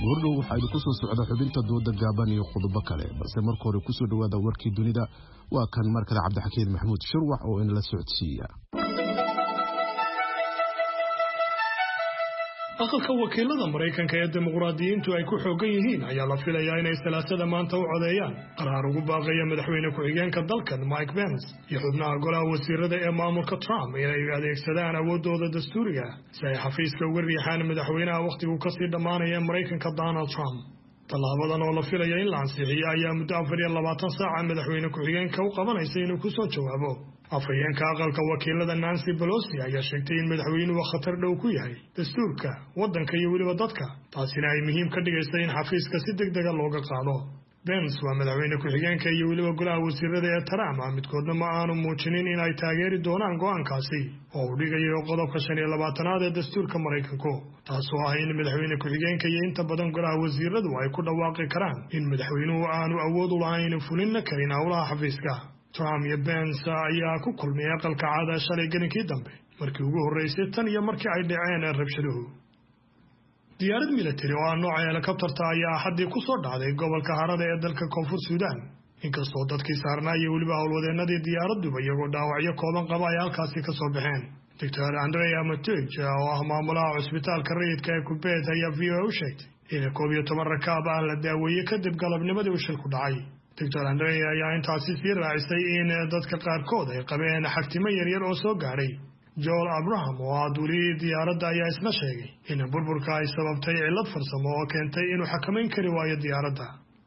goordhow waxaa idinku soo socda xubinta dooda gaaban iyo qodobo kale balse marka hore kusoo dhawaada warkii dunida waa kan markale cabdixakiin maxamuud shirwax oo inala socodsiiya. aqalka wakiilada Mareykanka ee dimuqraadiyiintu ay ku xoogan yihiin ayaa la filayaa inay salaasada maanta u codeeyaan qaraar ugu baaqaya madaxweyne ku-xigeenka dalkan Mike Pence iyo xubnaha golaha wasiirada ee maamulka Trump inay adeegsadaan awoodooda dastuuriga si ay xafiiska uga riixaan madaxweynaha waqtigu kasii dhammaanaya Mareykanka Donald Trump. Tallaabadan oo la filayo in la ansixiyo ayaa muddo afar iyo labaatan saac madaxweyne ku-xigeenka u qabanaysa inuu ku soo jawaabo. afhayeenka aqalka wakiilada Nancy Pelosi ayaa sheegtay in madaxweynuhu khatar dhow ku yahay dastuurka waddanka iyo weliba dadka, taasina ay muhiim ka dhigayso in xafiiska si degdeg ah looga qaado. Pence waa madaxweyne ku-xigeenka iyo weliba golaha wasiirada ee Trump midkoodna ma aanu muujinin in ay taageeri doonaan go'aankaasi oo uu dhigayo qodobka shan iyo labaatanaad ee dastuurka Mareykanka, taasoo ah in madaxweyne ku-xigeenka iyo inta badan golaha wasiiradu ay ku dhawaaqi karaan in madaxweynuhu aanu awood u lahayn fulin karin howlaha xafiiska. Trump iyo Pence ayaa ku kulmay aqalka caada shalay gelinkii dambe markii ugu horeysay tan iyo markii ay dhaceen rabshaduhu. diyaarad military oo nooca helicopterta ayaa xadii ku soo dhacday gobolka Harada ee dalka Koonfur Suudaan, inkastoo dadkii saarnaa iyo weliba howlwadeenadii diyaaraduba iyagoo dhaawacyo kooban qaba ay halkaasi ka soo baxeen. Doctor Andrea Matej oo ah maamulaha cusbitaalka rayidka ee Kuwait ayaa V O A u sheegtay in koob iyo toban rakaab ah la daaweeyay kadib galabnimadii uu shilku dhacay. Doctor Andrea ayaa intaasi sii raacisay in dadka qaarkood ay qabeen xagtimo yaryar oo soo gaadhay. Joel Abraham oo ah duuliyey diyaaradda ayaa isna sheegay in burburka ay sababtay cillad farsamo oo keentay inuu xakamayn kari waayo diyaaradda.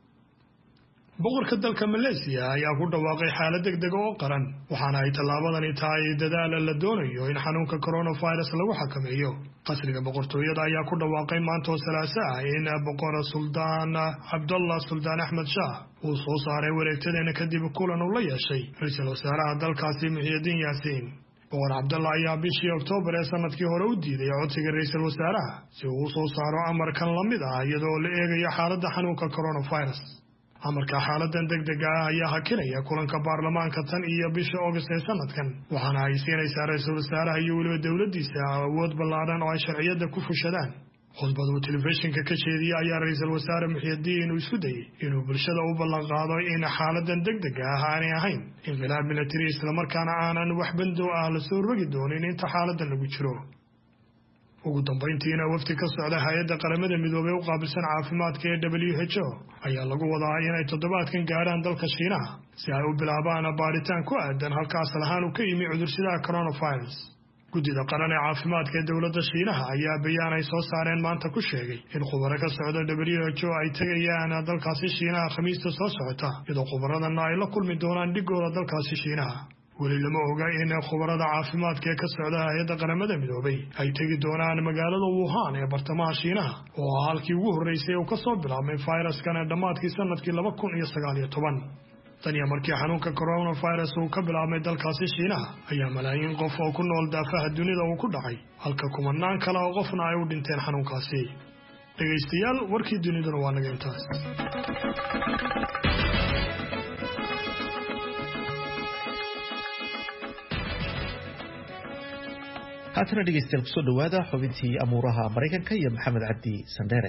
boqorka dalka Malaysia ayaa ku dhawaaqay xaalad degdeg oo qaran, waxaana ay tallaabadani tahay dadaal la doonayo in xanuunka coronavirus lagu xakameeyo. qasriga boqortooyada ayaa ku dhawaaqay maanta oo Salaaso ah in boqor Suldaan Abdullah Suldaan Ahmed Shah uu soo saaray wareegtadeena kadib kulan uu la yeeshay ra'iisul wasaaraha dalkaasi Muhyiddin Yassin. boqor Abdullah ayaa bishii Oktoobar ee sanadkii hore u diiday codsiga ra'iisul wasaaraha si uu u soo saaro amarkan la mid ah iyadoo la eegayo xaaladda xanuunka coronavirus. amarka xaaladan degdega ah ayaa hakinaya kulanka baarlamaanka tan iyo bisha August ee sanadkan, waxaana ay siinaysaa ra'iisul wasaaraha iyo weliba dowladdiisa awood ballaaran oo ay sharciyada ku fushadaan. khudbad uu telefishinka ka jeediyay ayaa ra'iisul wasaare Muhyiddin uu isku dayay inuu bulshada u ballan qaado in xaaladan degdega ah aanay ahayn inqilaab military isla markaana aanan wax bando ah la soo rogi doonin inta xaaladan lagu jiro. ugu dambeyntiina wafdi ka socda hay'adda qaramada midoobay u qaabilsan caafimaadka ee W H O ayaa lagu wadaa inay toddobaadkan gaaraan dalka Shiinaha si ay u bilaabaan baaritaan ku aadan halka asal ahaan uu ka yimi cudursidaha coronavirus. guddida qaran ee caafimaadka ee dowladda Shiinaha ayaa bayaan ay soo saareen maanta ku sheegay in khubaro ka socda W H O ay tagayaan dalkaasi Shiinaha Khamiista soo socota, iyadoo khubaradana ay la kulmi doonaan dhigooda dalkaasi Shiinaha. weli lama oga in khubarada caafimaadka ee ka socda hay'adda qaramada midoobay ay tegi doonaan magaalada Wuhan ee bartamaha Shiinaha oo halkii ugu horeysay uu ka soo bilaabmay fayraskan dhammaadkii sanadkii laba kun iyo sagaal iyo toban. tan iyo markii xanuunka coronavirus uu ka bilaabmay dalkaasi Shiinaha ayaa malaayiin qof oo ku nool daafaha dunida uu ku dhacay, halka kumanaan kale oo qofna ay u dhinteen xanuunkaasi. dhegaystayaal, warkii duniduna waa naga intaas. haatana dhegeystayaal kusoo dhawaada xubintii amuuraha Mareykanka iyo Maxamed Cabdi Sandere.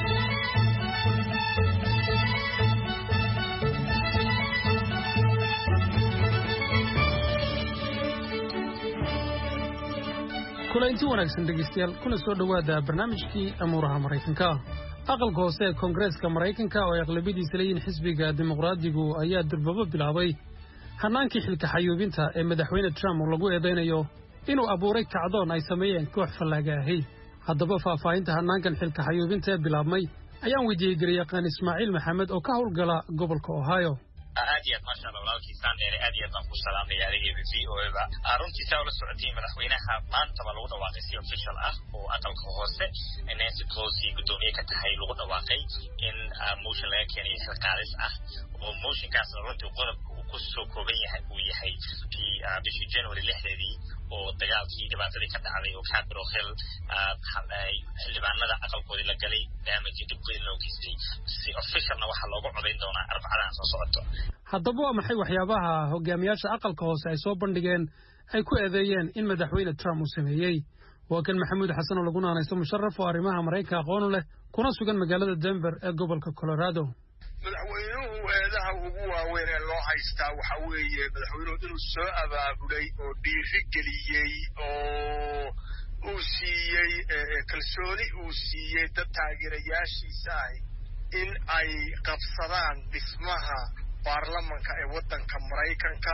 kulanti wanaagsan dhegeystayaal, kuna soo dhawaada barnaamijkii amuuraha Mareykanka. aqalka hoose ee Koongareeska Mareykanka oo ay aqlabiyadiisa leeyihiin xisbiga dimuqraadigu ayaa durbaba bilaabay hanaankii xilka xayuubinta ee madaxweyne Trump oo lagu eedeynayo inuu abuuray kacdoon ay sameeyeen koox fallaaga ahi. haddaba faahfaahinta hanaankan xilka xayuubinta ee bilaabmay ayaan weydiiyey garyaqaan Ismaaciil Maxamed oo ka howlgala gobolka Ohio. aad iyo aad maasha Allah walaalkii Sandere aad iyo aad baan ku salaamay adiga V O A runtii saa ula socotay madaxweynaha maanta ba lagu dhawaaqay si official ah oo aqalka hoose Nancy Pelosi gudoomiye ka tahay lagu dhawaaqay in motion laga keenay xil qaadis ah oo motionkaas runtii qodobka uu ku soo kooban yahay uu yahay bishii January lixdeedii oo dagaalkii dhibaatadii ka dhacday oo Capitol Hill xildhibaanada aqalkoodii la galay damage dib weyn loo geystay. si officialna waxaa loogu codayn doonaa arbacadahan soo socoto. haddaba waa maxay waxyaabaha hogaamiyaasha aqalka hoose ay soo bandhigeen ay ku eedeeyeen in madaxweyne Trump uu sameeyey? waa kan maxamuud xasan oo lagu naanayso musharraf oo arrimaha maraykanka aqoon u leh kuna sugan magaalada Denver ee gobolka Colorado. madaxweynuhu eedaha ugu waaweyn ee loo haystaa waxa weeye madaxweynuhu inuu soo abaabulay oo dhiiri geliyey oo uu siiyey kalsooni uu siiyey dad taageerayaashiisa ah in ay qabsadaan dhismaha baarlamanka ee waddanka Maraykanka.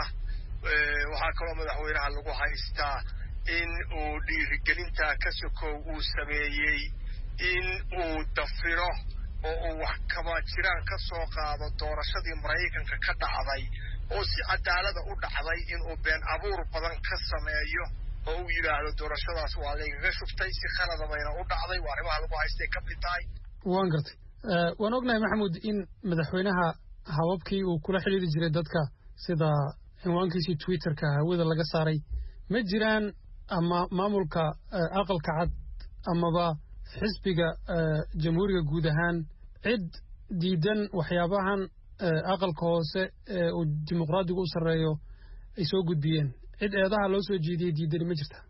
waxaa kaloo madaxweynaha lagu haystaa in uu dhiirigelinta ka sokow uu sameeyey in uu dafiro oo uu wax kaba jiraan ka soo qaado doorashadii Maraykanka ka dhacday oo si cadaalad u dhacday in uu been abuur badan ka sameeyo oo uu yiraahdo doorashadaas waa laga shubtay si khalad bayna u dhacday waa arrimaha lagu haystay ka mid tahay. waan gartay waan ognahay maxamuud in madaxweynaha hababkii uu kula xiriiri jiray dadka sida cinwaankiisii Twitterka hawada laga saaray ma jiraan ama maamulka aqalka cad amaba xisbiga jamhuuriga guud ahaan cid diidan waxyaabahan aqalka hoose ee uu dimuqraadigu u sareeyo ay soo gudbiyeen cid eedaha loo soo jeediyay diidan ma jirta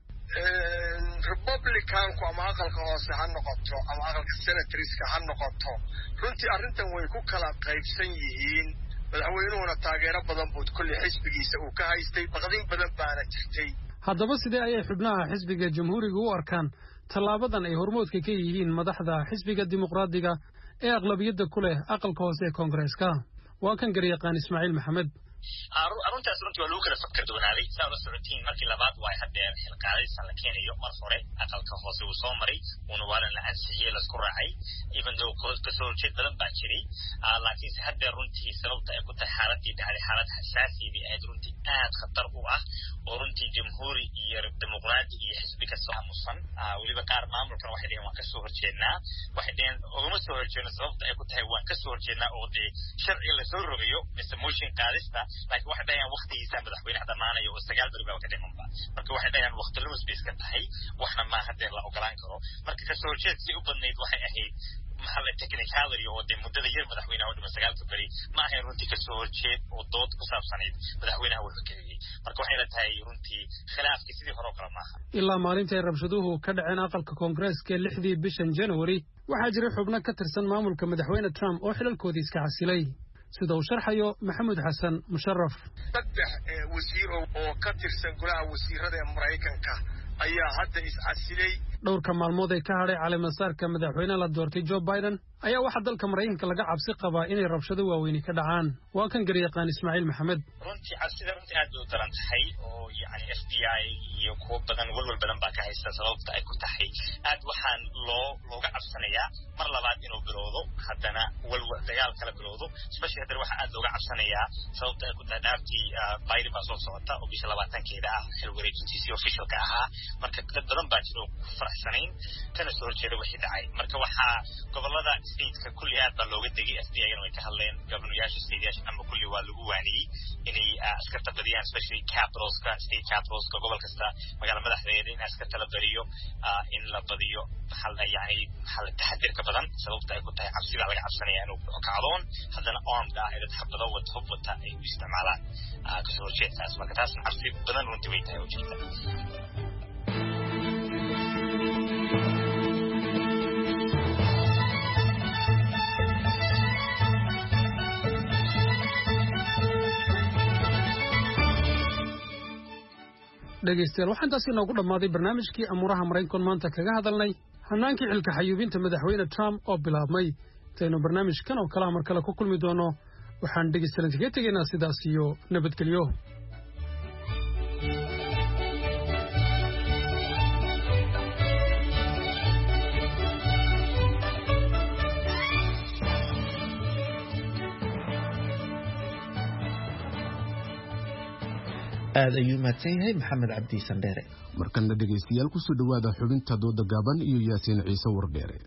Republicanku ama aqalka hoose ha noqoto ama aqalka senatoriska ha noqoto runtii arrintan way ku kala qaybsan yihiin madaxweynuhuna taageero badan buu kulli xisbigiisa uu ka haystay baqdin badan baana jirtay. haddaba sidee ayay xubnaha xisbiga jamhuuriga u arkaan tallaabadan ay hormoodka ka yihiin madaxda xisbiga dimuqraadiga ee aqlabiyadda ku leh aqalka hoose ee Koongareeska? waa kan garyaqaan Ismaaciil Maxamed. aruntaas runtii waa lagu kala fakar doonaaday saa la socotiin markii labaad waa hadeer xilqaadaysa la keenayo mar hore aqalka hoose uu soo maray uuna waalan la ansixiyay la isku raacay even though kasoo horjeed badan baa jiray laakiinse hadeer runtii sababta ay ku tahay xaaladii dhacday xaalad xasaasiyadii ahayd runtii aad khatar u ah oo runtii jamhuuri iyo dimuqraadi iyo xisbi ka soo aamusan weliba qaar maamulkan waxay dhaheen waan kasoo horjeednaa waxay dhaheen ugama soo horjeedno sababta ay ku tahay waan kasoo horjeednaa oo dee sharci lasoo rogayo mise motion qaadista laakiin waxay dhahayaan waqtigiisa madaxweynaha dhammaanayo oo sagaal beri baa ka dhimanba marka waxay dhahayaan waqti lumis bay iska tahay waxna ma hadeer la ogolaan karo marka kasoo horjeed si u badnayd waxay ahayd maxal technicality oo dee muddada yar madaxweynaha oo dhima sagaalka beri ma ahayn runtii kasoo horjeed oo dood ku saabsanayd madaxweynaha wuxuu keliyey marka waxay la tahay runtii khilaafkii sidii hore oo kale maaha. ilaa maalinta ay rabshaduhu ka dhaceen aqalka koongareeska lixdii bishan January waxaa jiray xubno ka tirsan maamulka madaxweyne Trump oo xilalkoodii iska casilay sida uu sharxayo maxamuud xasan musharraf. saddex wasiir oo ka tirsan golaha wasiirada ee Maraykanka ayaa hadda is casilay. dhowrka maalmood ay ka hadhay caleemasaarka madaxweynaha la doortay Joe Biden ayaa waxaa dalka Maraykanka laga cabsi qabaa inay rabshado waaweyn ka dhacaan. waa kan garyaqaan Ismaaciil Maxamed. runtii cabsida runtii aad u daran tahay oo yani F B I iyo kuwa badan walwal badan baa ka haysta sababta ay ku tahay aad waxaan loo looga cabsanayaa mar labaad inuu bilowdo haddana walwal dagaal kala bilowdo especially haddana waxaa aad looga cabsanayaa sababta ay ku tahay dhaaftii Biden baa soo socota oo bisha labaatankeeda ah xil wareejintiisii officialka ahaa marka dad badan baa jiro ku faraxsanayn kana soo horjeeda wixii dhacay marka waxaa gobolada stateka kulli aad baa looga degay F B I-gana way ka hadleen governoyaasha stateyaasha ama kulli waa lagu waaniyey inay askarta badiyaan especially capitalska state capitalska gobol kasta magaala madaxdeeda in askarta la bariyo in la badiyo maxaa la yani maxaa la taxadirka badan sababta ay ku tahay cabsida laga cabsanaya inuu kacdoon haddana armed ah dad xabado wata hub wata ay u isticmaalaan kasoo horjeedkaas marka taasna cabsi badan runtii way tahay oo jirta. dhegeystayaal waxaan taasi noogu dhammaaday barnaamijkii amuuraha Maraykanka maanta kaga hadalnay hanaankii xilka xayuubinta madaxweyne Trump oo bilaabmay tayno barnaamijkan oo kala mar kale ku kulmi doono waxaan dhegeystayaal kaga tegaynaa sidaas iyo nabadgelyo. aad ayuu mahadsan yahay maxamed cabdi sandheere. markana dhegeystayaal ku soo dhawaada xubinta dooda gaaban iyo yaasiin ciise wardheere.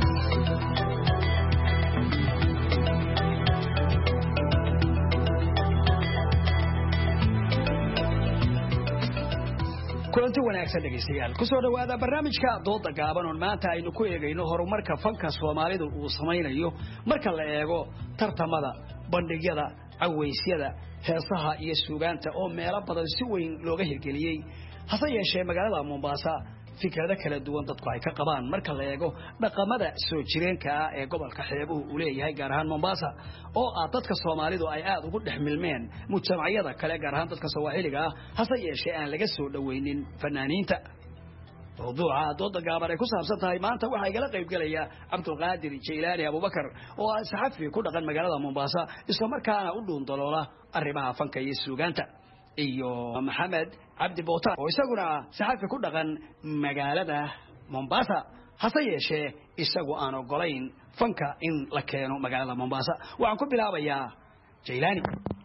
kulanti wanaagsan dhegeystayaal ku soo dhawaada barnaamijka dooda gaaban oo maanta aynu ku eegayno horumarka fanka Soomaalidu uu samaynayo marka la eego tartamada bandhigyada aweysyada heesaha iyo suugaanta oo meelo badan si weyn looga hirgeliyay hase yeeshee magaalada Mombasa fikrado kala duwan dadku ay ka qabaan marka la eego dhaqamada soo jireenka ah ee gobolka xeebuhu uu leeyahay gaar ahaan Mombasa oo ah dadka Soomaalidu ay aad ugu dhexmilmeen mujtamacyada kale gaar ahaan dadka Soomaaliga ah hase yeeshee aan laga soo dhaweynin fanaaniinta موضوع ضد قابر ku saabsan tahay maanta waxa igala qayb galaya Abdul Qaadir Jeylaani Abu Bakar oo ah saxafi ku dhaqan magaalada Mombasa isla markaana u dhuun daloola arrimaha fanka iyo suugaanta iyo Maxamed Abdi Bootar oo isaguna saxafi ku dhaqan magaalada Mombasa hase yeeshee isagu aan ogolayn fanka in la keeno magaalada Mombasa waxaan ku bilaabayaa Jeylaani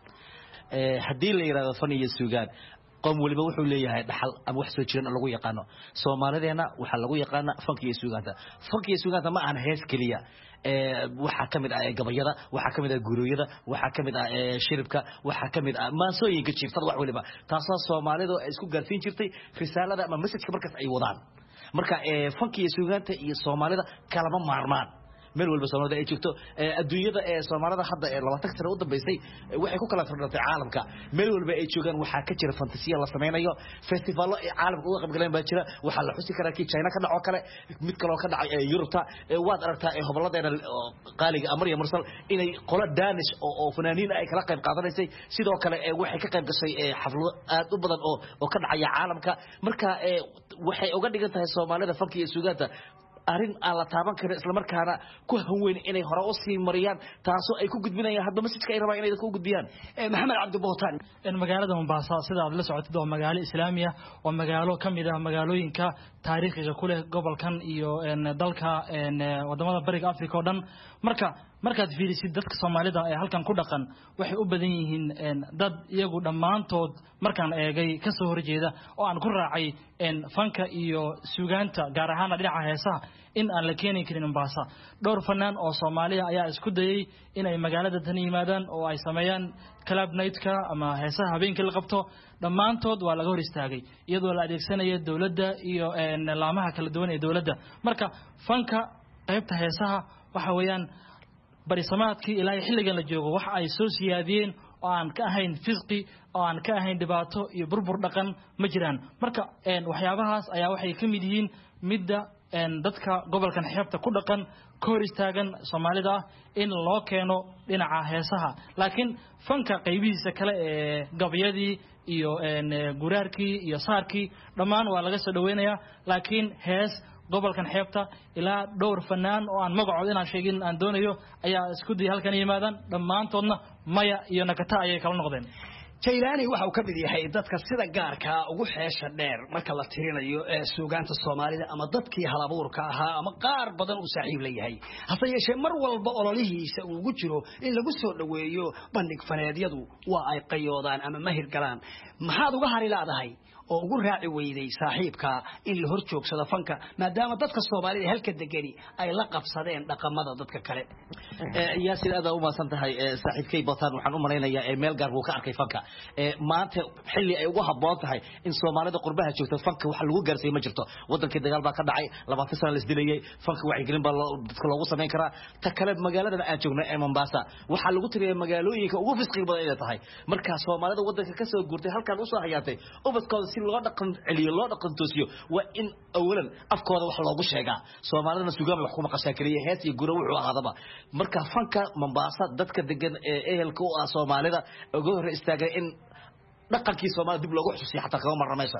ee hadii la yiraahdo fan iyo suugaan قوم ولبا وحو ليهي دحل ام wax soo jireen lagu yaqaano Soomaalideena waxa lagu yaqaan fankiga suugaanta fankiga suugaanta ma aan hees kaliya ee waxa kamid ah gabayada waxa kamid ah guriyada waxa kamid ah shiribka waxa kamid ah maasooyinka jirtada wax waliba taasoo Soomaalidu ay isku gaarsiin jirtay risaalada ama message markaas ay wadaan marka ee fankiga suugaanta iyo Soomaalida kalama maarmaan meel walba Soomaalida ay joogto adduunyada ee Soomaalida hadda ee labaatan sano u dambeysay waxay ku kala firdhatay caalamka meel walba ay joogan waxa ka jira fantasiya la sameeyo festivallo ay caalamka uga qayb galeen baa jira waxa la xusi karaa kii China ka dhaco kale mid kale oo ka dhacay Yurubta waad aragtaa ee hoboladeena qaaliga Amriya Mursal inay qola Danish oo fanaaniin ay kala qayb qaadanaysay sidoo kale waxay ka qayb gashay xaflado aad u badan oo oo ka dhacaya caalamka marka waxay uga dhigan tahay Soomaalida fankiga iyo suugaanta arin aan la taaban karin isla markaana ku hanweyn inay hore u sii mariyaan taasoo ay ku gudbinayaan hadda masjidka ay rabaan inay ku gudbiyaan ee Maxamed Abdi Bootan in magaalada Mombasa sida aad la socotid oo magaalo Islaamiya oo magaalo kamid ah magaalooyinka taariikhiga ku leh gobolkan iyo dalka wadamada bariga Afrika oo dhan marka markaad fiirisid dadka Soomaalida ee halkan ku dhaqan waxay u badan yihiin dad iyagu dhamaantood markaan eegay ka soo horjeeda oo aan ku raacay fanka iyo suugaanta gaar ahaan dhinaca heesaha in aan la keenin karin Mombasa dhowr fanaan oo Soomaaliya ayaa isku dayay in ay magaalada tan yimaadaan oo ay sameeyaan club night-ka ama heesaha habeenkii la qabto dhamaantood waa laga hor istaagay iyadoo la adeegsanayo dawladda iyo laamaha kala duwan ee dawladda marka fanka qaybta heesaha waxa weeyaan barisamaadkii ilaa xilligan la joogo waxa ay soo siyaadiyeen oo aan ka ahayn fisqi oo aan ka ahayn dhibaato iyo burbur dhaqan ma jiraan marka een waxyaabahaas ayaa waxay ka mid yihiin midda een dadka gobolkan xeebta ku dhaqan ka hor istaagan Soomaalida in loo keeno dhinaca heesaha laakiin fanka qaybihiisa kale ee gabayadii iyo een guraarkii iyo saarkii dhamaan waa laga soo dhaweynayaa laakiin hees gobolkan xeebta ilaa dhowr fanaan oo aan magacooda inaan sheegin aan doonayo ayaa isku day halkan yimaadaan dhamaantoodna maya iyo nakata ayay kala noqdeen Jeylaani waxa uu ka mid yahay dadka sida gaarka ugu xeesha dheer marka la tirinayo ee suugaanta Soomaalida ama dadkii halabuurka ahaa ama qaar badan u saaxiib leeyahay hase yeeshee mar walba ololihiisa uu ugu jiro in lagu soo dhaweeyo bandhig faneedyadu waa ay qayoodaan ama mahir galaan maxaad uga hari laadahay oo ugu raaci weyday saaxiibka in la hor joogsado fanka maadaama dadka Soomaalida halka degani ay la qabsadeen dhaqamada dadka kale ee yaa sidaada u maasan tahay saaxiibkay Bootan waxaan u maleynayaa ee meel gaar uu ka arkay fanka ee maanta xilli ay ugu haboon tahay in Soomaalida qurbaha joogto fanka wax lagu gaarsiin ma jirto wadankii dagaal baa ka dhacay labaatan sano la isdilayay fanka wax gelin baa dadka loogu sameyn karaa ta kale magaalada aan joogno ee Mombasa waxa lagu tiriyay magaalooyinka ugu fisqiga badan ay tahay marka Soomaalida wadanka ka soo guurtay halkan u soo hayaatay ubadkooda si loo dhaqan celiyo loo dhaqan toosiyo waa in awalan afkooda wax loogu sheegaa Soomaalida suugaan wax kuma qashaa kaliya hees iyo guro wuxuu ahaadaba marka fanka Mombasa dadka degan ee ehelka u ah Soomaalida ugu hor istaagay in dhaqankii Soomaalida dib loogu xusuusiyo xataa kama marnamaysa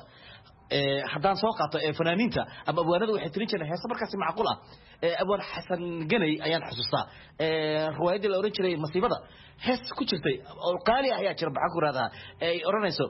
ee hadaan soo qaato ee fanaaniinta ama abwaanada waxay tirin jireen hees markaas macquul ah ee abwaan Xasan Ganay ayaan xusuustaa ee riwaayadii la oran jiray masiibada hees ku jirtay oo qaali ah ayaa jira baxan ku raadaha ee oranayso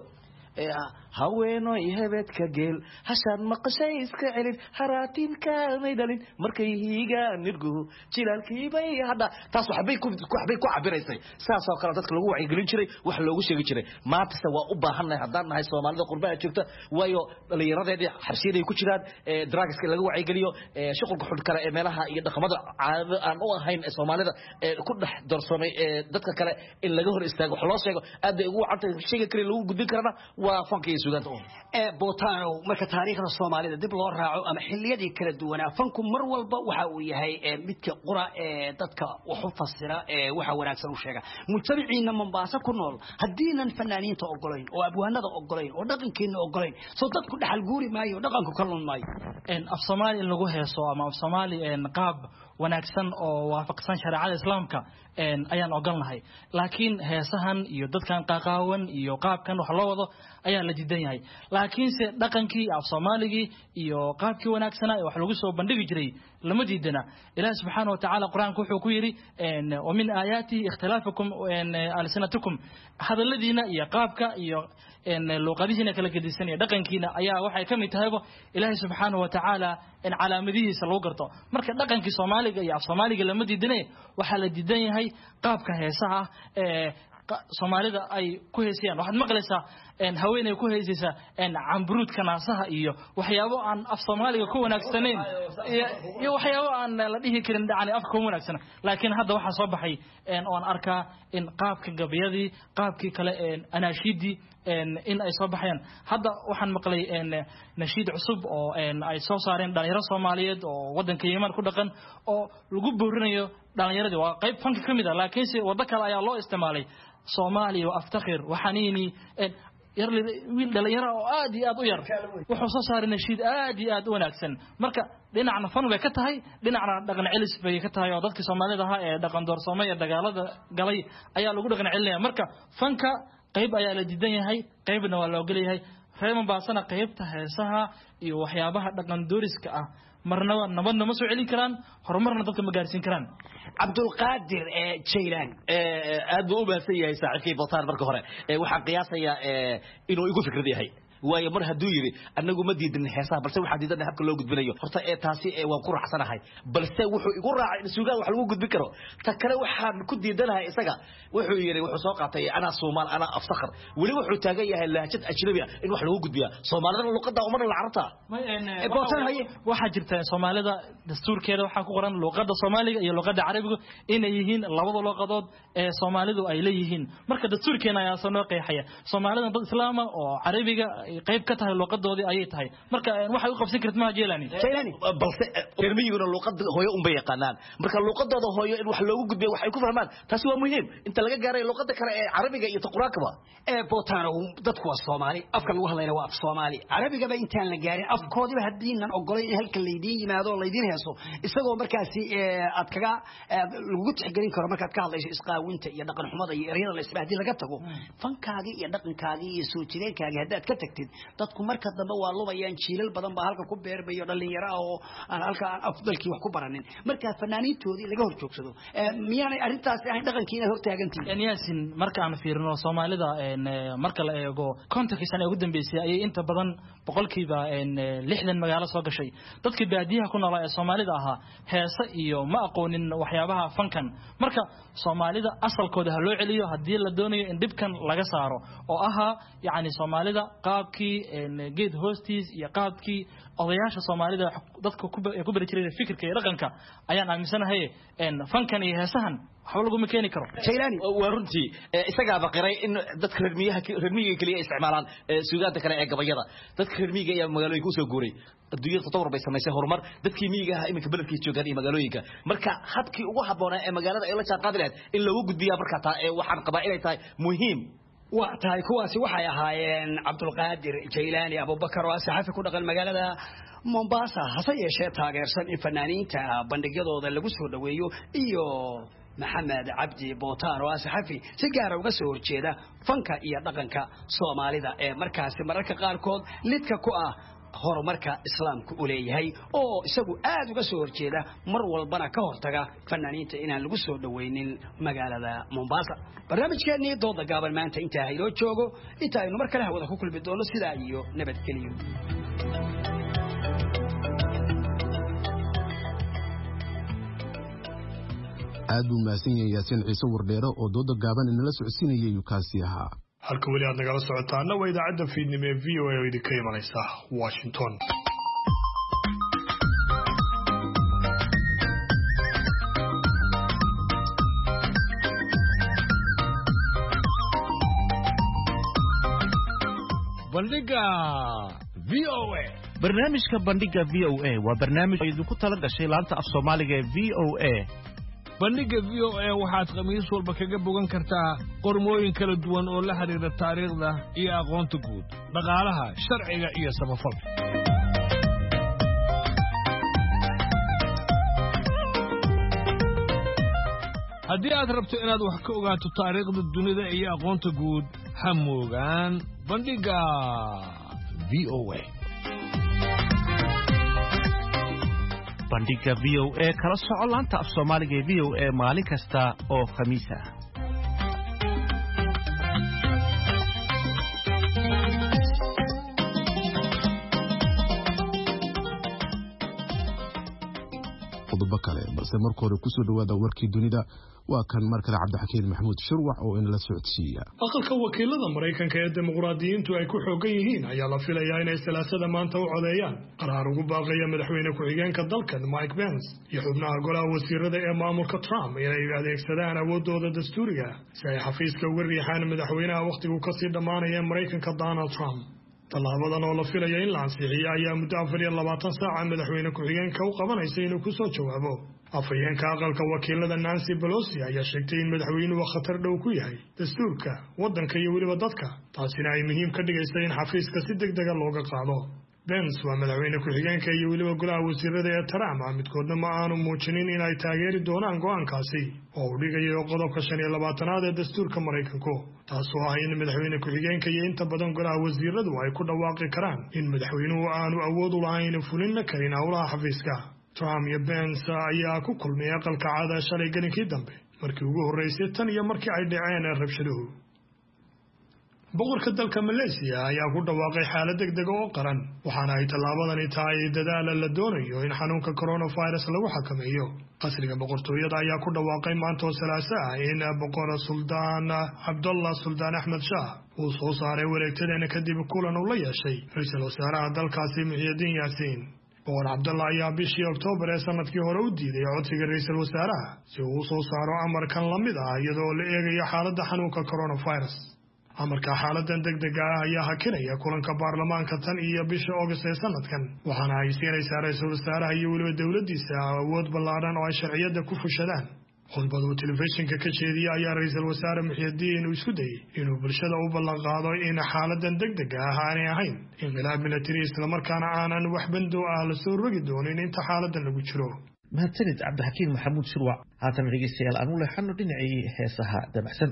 haweeno ihebedka geel hashan maqashay iska celin haraatinka maydalin markay hiiga nirgu jilaalkiibay hada taas waxbay ku waxbay ku cabiraysay saas oo kale dadka lagu wacyi gelin jiray wax loogu sheegi jiray maanta waa u baahannahay hadaan nahay Soomaalida qurbaha joogta waayo dhalinyaradeedii xarshiday ku jiraan ee drugska lagu wacyi geliyo ee shaqalka xul kale ee meelaha iyo dhaqamada aan u ahayn ee Soomaalida ee ku dhex darsoomay ee dadka kale in laga hor istaago wax loo sheego aad ay ugu wacantay sheega kale lagu gudbin karana waa fankiisa suugaanta u ee bootano marka taariikhda Soomaalida dib loo raaco ama xilliyadii kala duwanaa fanku mar walba waxa uu yahay midka qura ee dadka wax u fasira ee waxa wanaagsan u sheega mujtamaciina Mombasa ku nool hadiinan fanaaniinta ogolayn oo abwaanada ogolayn oo dhaqankeena ogolayn soo dadku dhaxal guuri maayo dhaqanku kalluun maayo in af Soomaali in lagu heeso ama af Soomaali in qaab wanaagsan oo waafaqsan shariicada islaamka een ayaan ogolnahay laakiin heesahan iyo dadkan qaaqaawan iyo qaabkan wax loo wado ayaa la diidan yahay laakiin se dhaqankii af Soomaaligi iyo qaabkii wanaagsan ee wax lagu soo bandhigi jiray lama diidana Ilaahay subhanahu wa ta'ala quraanku wuxuu ku yiri een wa min ayati ikhtilaafukum een alsanatukum hadalladina iyo qaabka iyo in luqadiina kala gedisan iyo dhaqankiina ayaa waxay kamid tahay Ilaahay subhanahu wa ta'ala in calaamadihiisa lagu garto marka dhaqankii Soomaaliga iyo af Soomaaliga lama diidane waxa la diidan yahay qaabka heesaha ee Soomaalida ay ku heesiyaan waxaad maqlaysaa in haweeney ku heesaysa in camburuud kanaasaha iyo waxyaabo aan af Soomaaliga ku wanaagsaneyn iyo waxyaabo aan la dhihi karin dhacay afka ku wanaagsan laakiin hadda waxa soo baxay in aan arkaa in qaabka gabiyadii qaabkii kale in anaashidi in ay soo baxayaan hadda waxaan maqlay in nashiid cusub oo in ay soo saareen dhalinyaro Soomaaliyeed oo wadanka Yemen ku dhaqan oo lagu boorinayo dhalinyaradii waa qayb fanka kamid ah laakiin si wada kale ayaa loo isticmaalay Soomaali oo aftakhir waxaaniini yar wiil dhalinyaro oo aad iyo aad u yar wuxuu soo saaray nashiid aad iyo aad u wanaagsan marka dhinacna fan way ka tahay dhinacna dhaqan celis bay ka tahay oo dadka Soomaalida ah ee dhaqan doorsoomay ee dagaalada galay ayaa lagu dhaqan celinaya marka fanka qayb ayaa la diidan yahay qaybna waa la ogol yahay reeman baasana qaybta heesaha iyo waxyaabaha dhaqan dooriska ah marna nabadna ma soo celin karaan horumarna dadka ma gaarsiin karaan Abdul Qadir ee Jeylan ee aad u baahan yahay saaxiibkay Botaan marka hore ee waxaan qiyaasayaa inuu igu fikrad yahay waayo mar haduu yiri anagu ma diidin heesaha balse waxa diidan habka loo gudbinayo horta ee taasi ee waan ku raacsanahay balse wuxuu igu raacay in suugaan wax lagu gudbin karo ta kale waxaan ku diidanahay isaga wuxuu yiri wuxuu soo qaatay ana Soomaal ana afsakhar wali wuxuu taagan yahay lahjad ajnabi ah in wax lagu gudbiyo Soomaalida luqadda umar la carabta ee Botaan hay waxa jirta Soomaalida dastuurkeeda waxa ku qoran luqadda Soomaaliga iyo luqadda Carabiga inay yihiin labada luqadood ee Soomaalidu ay leeyihiin marka dastuurkeena ayaa soo qeexaya Soomaalida dad Islaam oo Carabiga qayb ka tahay luqadoodii ayay tahay marka waxay u qabsan kartaa ma Jeylaani Jeylaani balse termiyiguna luqadda hooyo un bay yaqaanaan marka luqadooda hooyo in wax loogu gudbiyo waxay ku fahmaan taasi waa muhiim inta laga gaaray luqadda kale ee Carabiga iyo Quraanka ee Bootano dadku waa Soomaali afka lagu hadlayna waa af Soomaali Carabiga ba intaan la gaarin afkoodiba hadiinan ogolayn halka leedin yimaado leedin heeso isagoo markaasi aad kaga lagu tixgelin karo markaad ka hadlayso isqaawinta iyo dhaqan xumada iyo ereyada la isbaahdi laga tago fankaaga iyo dhaqankaaga iyo soo jireenkaaga hadaad ka tagtid dadku marka dambe waa lumayaan jiilal badan baa halka ku beerbayo dhalinyaro oo aan halka aan afdalkii wax ku baranin marka fanaaniintoodii laga hor joogsado miyaanay arintaas ahayn dhaqankiina hor taagantii yaasin marka aan fiirino Soomaalida marka la eego kontakii sano ugu dambeysay ay inta badan boqolkiiba lixdan magaalo soo gashay dadka baadiyaha ku nool ee Soomaalida ahaa heesa iyo ma aqoonin waxyaabaha fankan marka Soomaalida asalkooda ha loo celiyo hadii la doonayo in dibkan laga saaro oo aha yaani Soomaalida qaabkii geed hoostiis iyo qaabkii odayaasha Soomaalida dadka ku bari jiray fikirka iyo dhaqanka ayaan aaminsanahay in fankan iyo heesahan waxa lagu ma keeni karo Jeylaani waa runtii isaga baqiray in dadka reermiyaha reermiyiga kaliya isticmaalaan suugaanta kale ee gabayada dadka reermiyiga ayaa magaalooyinka u soo guuray adduunyada tatawur bay sameysay horumar dadkii miyiga ah iminka beledkii joogaan iyo magaalooyinka marka habkii ugu haboonaa ee magaalada ay la jaanqaadi lahayd in lagu gudbiyaa marka taa ee waxaan qabaa inay tahay muhiim waa tahay kuwaasi waxay ahaayeen Abdul Qadir Jeylaani Abubakar oo saxafi ku dhaqan magaalada Mombasa hase yeeshee taageersan in fanaaniinta bandhigyadooda lagu soo dhaweeyo iyo Maxamed Cabdi Bootaan oo saxafi si gaar ah uga soo horjeeda fanka iyo dhaqanka Soomaalida ee markaasi mararka qaar kood lidka ku ah horumarka islaamku u leeyahay oo isagu aad uga soo horjeeda mar walbana ka hortaga fanaaniinta inaan lagu soo dhaweynin magaalada Mombasa barnaamijkeennii dooda gaaban maanta inta haylo joogo inta aynu mar kale hawada ku kulmi doono sida iyo nabadgelyo aad u maasan yahay Yaasiin Ciise Wardheero oo dooda gaaban inala socodsiinayay kaasi ahaa halka wali aad nagala socotaana waa idaacadda fiidnimo ee V O A oo idinka imanaysa Washington bandhiga v o a barnaamijka bandhiga v o a waa barnaamij idinku tala gashay laanta af soomaaliga ee v o a bandhiga v o a waxaad khamiis walba kaga bogan kartaa qormooyin kala duwan oo la xiriira taariikhda iyo aqoonta guud dhaqaalaha sharciga iyo samafalka haddii aad rabto inaad wax ka ogaato taariikhda dunida iyo aqoonta guud ha moogaan bandhiga v o a bandhiga v o a kala soco laanta af soomaaliga ee v o a maalin kasta oo khamiis ah qodobo kale balse marka hore kusoo dhawaada warkii dunida waa kan mar kale cabdixakiin maxamuud shurwax oo inala socodsiiya aqalka wakiilada maraykanka ee dimuqraadiyiintu ay ku xoogan yihiin ayaa la filayaa inay salaasada maanta u codeeyaan qaraar ugu baaqaya madaxweyne ku-xigeenka dalkan Mike Pence iyo xubnaha golaha wasiirada ee maamulka Trump inay adeegsadaan awoodooda dastuuriga si ay xafiiska uga riixaan madaxweynaha wakhtigu kasii dhammaanaya maraykanka Donald Trump tallaabadan oo la filayo in la ansixiyo ayaa muddo afar iyo labaatan saaca madaxweyne ku-xigeenka u qabanaysa inuu ku soo jawaabo afhayeenka aqalka wakiilada Nancy Pelosi ayaa sheegtay in madaxweynuhu khatar dhow ku yahay dastuurka waddanka iyo weliba dadka taasina ay muhiim ka dhigaysa in xafiiska si degdega looga qaado Pence waa madaxweyne ku-xigeenka iyo weliba golaha wasiirada ee Trump midkoodna ma aanu muujinin in ay taageeri doonaan go'aankaasi oo uu dhigayo qodobka shan iyo labaatanaad ee dastuurka Maraykanku taasoo ah in madaxweyne ku-xigeenka iyo inta badan golaha wasiiradu ay ku dhawaaqi karaan in madaxweynuhu aanu awood u lahayn fulin karin howlaha xafiiska Trump iyo Pence ayaa ku kulmay aqalka caada shalay galinkii dambe markii ugu horeysay tan iyo markii ay dhaceen rabshaduhu boqorka dalka Malaysia ayaa ku dhawaaqay xaalad degdeg oo qaran waxaana ay tallaabadani tahay dadaal la doonayo in xanuunka coronavirus lagu xakameeyo qasriga boqortooyada ayaa ku dhawaaqay maanta oo Salaaso ah in boqor Suldaan Abdullah Suldaan Ahmed Shah uu soo saaray wareegtadeena kadib kulan uu la yeeshay ra'iisul wasaaraha dalkaasi Muhyiddin Yassin boqor Abdullah ayaa bishii Oktoobar ee sanadkii hore u diiday codsiga ra'iisul wasaaraha si uu soo saaro amarkan la mid ah iyadoo la eegayo xaaladda xanuunka coronavirus amarka xaaladan degdega ah ayaa hakinaya kulanka baarlamaanka tan iyo bisha August ee sanadkan waxaana ay siinaysaa ra'iisul wasaaraha iyo weliba dowladdiisa awood ballaaran oo ay sharciyada ku fushadaan khudbadu telefishinka ka jeediyay ayaa ra'iisul wasaare Muhyiddin uu isku dayay inuu bulshada u ballan qaado in xaaladan degdega ah aanay ahayn inqilaab military isla markaana aanan wax bando ah la soo rogi doonin inta xaaladan lagu jiro mahadsanid cabdixakiin maxamuud shurwax haatan dhegeystayaal aanu leexano dhinacii heesaha dabacsan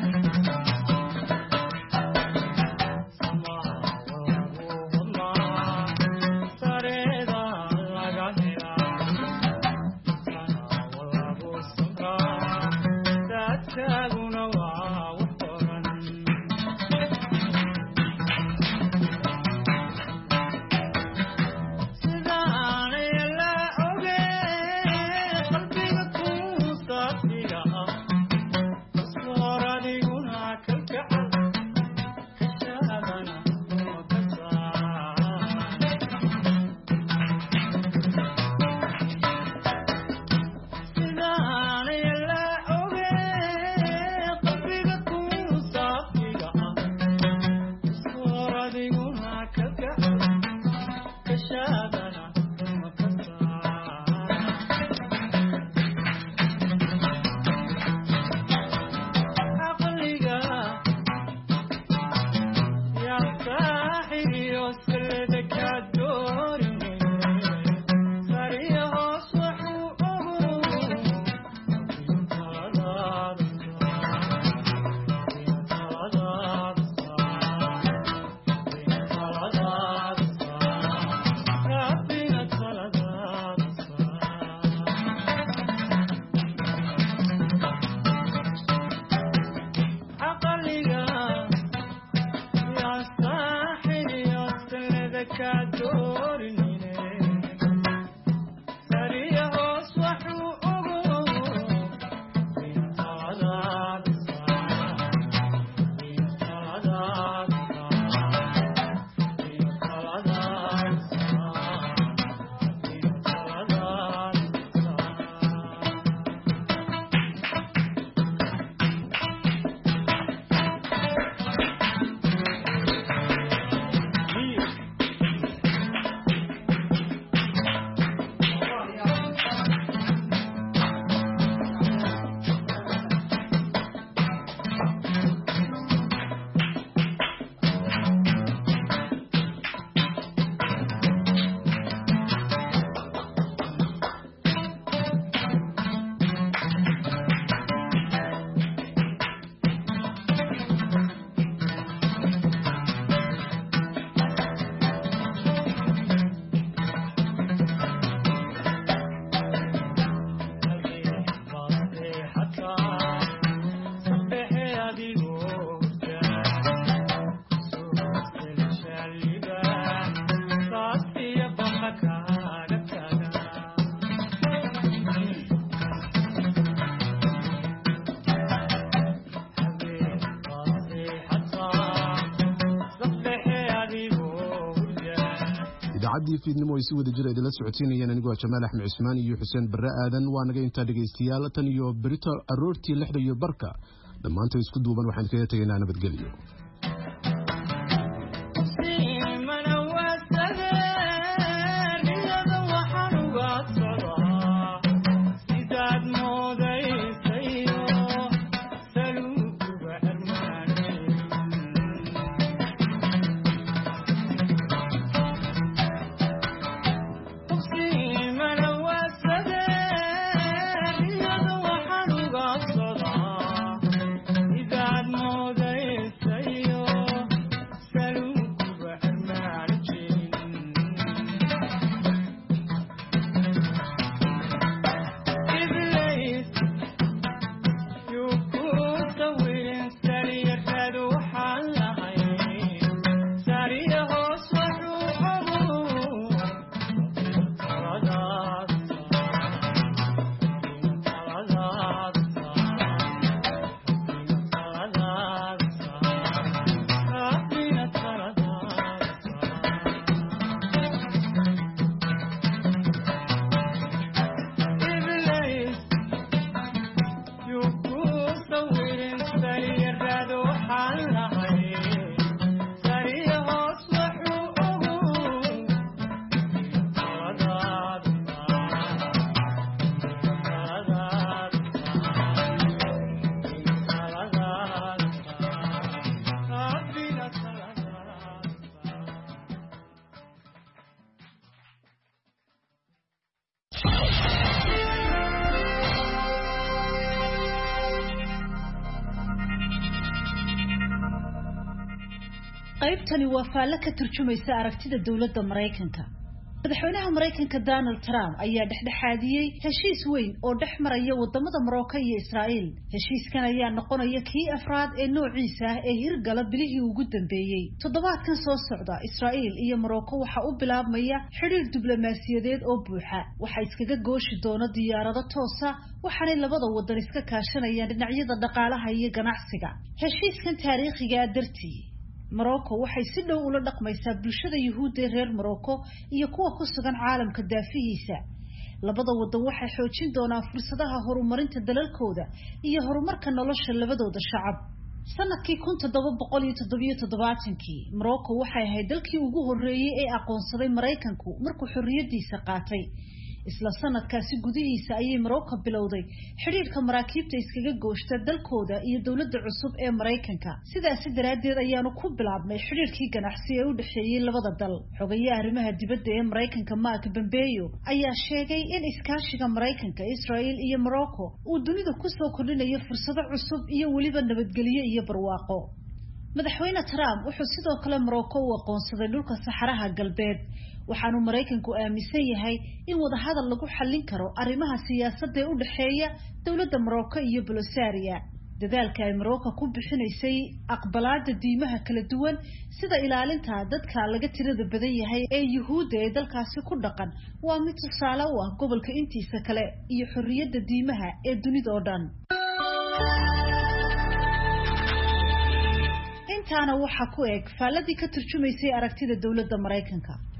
Sama idaacadii fiidnimo ay si wada jir idila socotiinayeen anigoo Jamaal Axmed Cismaan iyo Xuseen Barre Aadan waa naga inta dhageystayaal tan iyo berito aroortii lixda iyo barka dhamaantood isku duuban waxaan kaga tageynaa nabadgelyo. qaybtani waa faalle ka turjumaysa aragtida dawladda Mareykanka. Madaxweynaha Mareykanka Donald Trump ayaa dhexdhexaadiyay heshiis weyn oo dhex maraya wadamada Morocco iyo Israa'iil. Heshiiskan ayaa noqonaya kii afraad ee noociisa ah ee hirgala bilihii ugu dambeeyay. Toddobaadkan soo socda, Israa'iil iyo Morocco waxa uu bilaabmaya xiriir diblomaasiyadeed oo buuxa. Waxa iskaga gooshi doona diyaarado toos ah, waxaanay labada wadan iska kaashanayaan dhinacyada dhaqaalaha iyo ganacsiga. Heshiiskan taariikhiga ah dartii Morocco waxay si dhow ula dhaqmaysaa bulshada Yuhuudda reer Morocco iyo kuwa ku sugan caalamka daafihiisa. Labada wadan waxay xoojin doonaan fursadaha horumarinta dalalkooda iyo horumarka nolosha labadooda shacab. Sanadkii kun toddoba boqol iyo toddoba iyo toddobaatankii, Morocco waxay ahayd dalkii ugu horeeyay ee aqoonsaday Mareykanku markuu xorriyadiisa qaatay. isla sanadkaasi gudihiisa ayay Morocco bilowday xiriirka maraakiibta iskaga gooshta dalkooda iyo dawladda cusub ee Mareykanka. Sidaas daraadeed ayaanu ku bilaabnay xiriirkii ganacsi ee u dhaxeeyay labada dal. Xogayaha arrimaha dibadda ee Mareykanka Mark Pompeo ayaa sheegay in iskaashiga Mareykanka, Israa'iil iyo Morocco uu dunida ku soo kordhinayo fursado cusub iyo waliba nabadgelyo iyo barwaaqo. Madaxweyne Trump wuxuu sidoo kale Morocco u aqoonsaday dhulka Saxaraha Galbeed. waxaanu Mareykanku aaminsan yahay in wada hadal lagu xallin karo arrimaha siyaasadda ee u dhaxeeya dawladda Morocco iyo Polisario. dadaalka ay Morocco ku bixinaysay aqbalaadda diimaha kala duwan sida ilaalinta dadka laga tirada badan yahay ee Yuhuudda ee dalkaasi ku dhaqan waa mid tusaale u ah gobolka intiisa kale iyo xorriyadda diimaha ee dunida oo dhan. intaana waxa ku eg faaladii ka turjumaysay aragtida dawladda Mareykanka.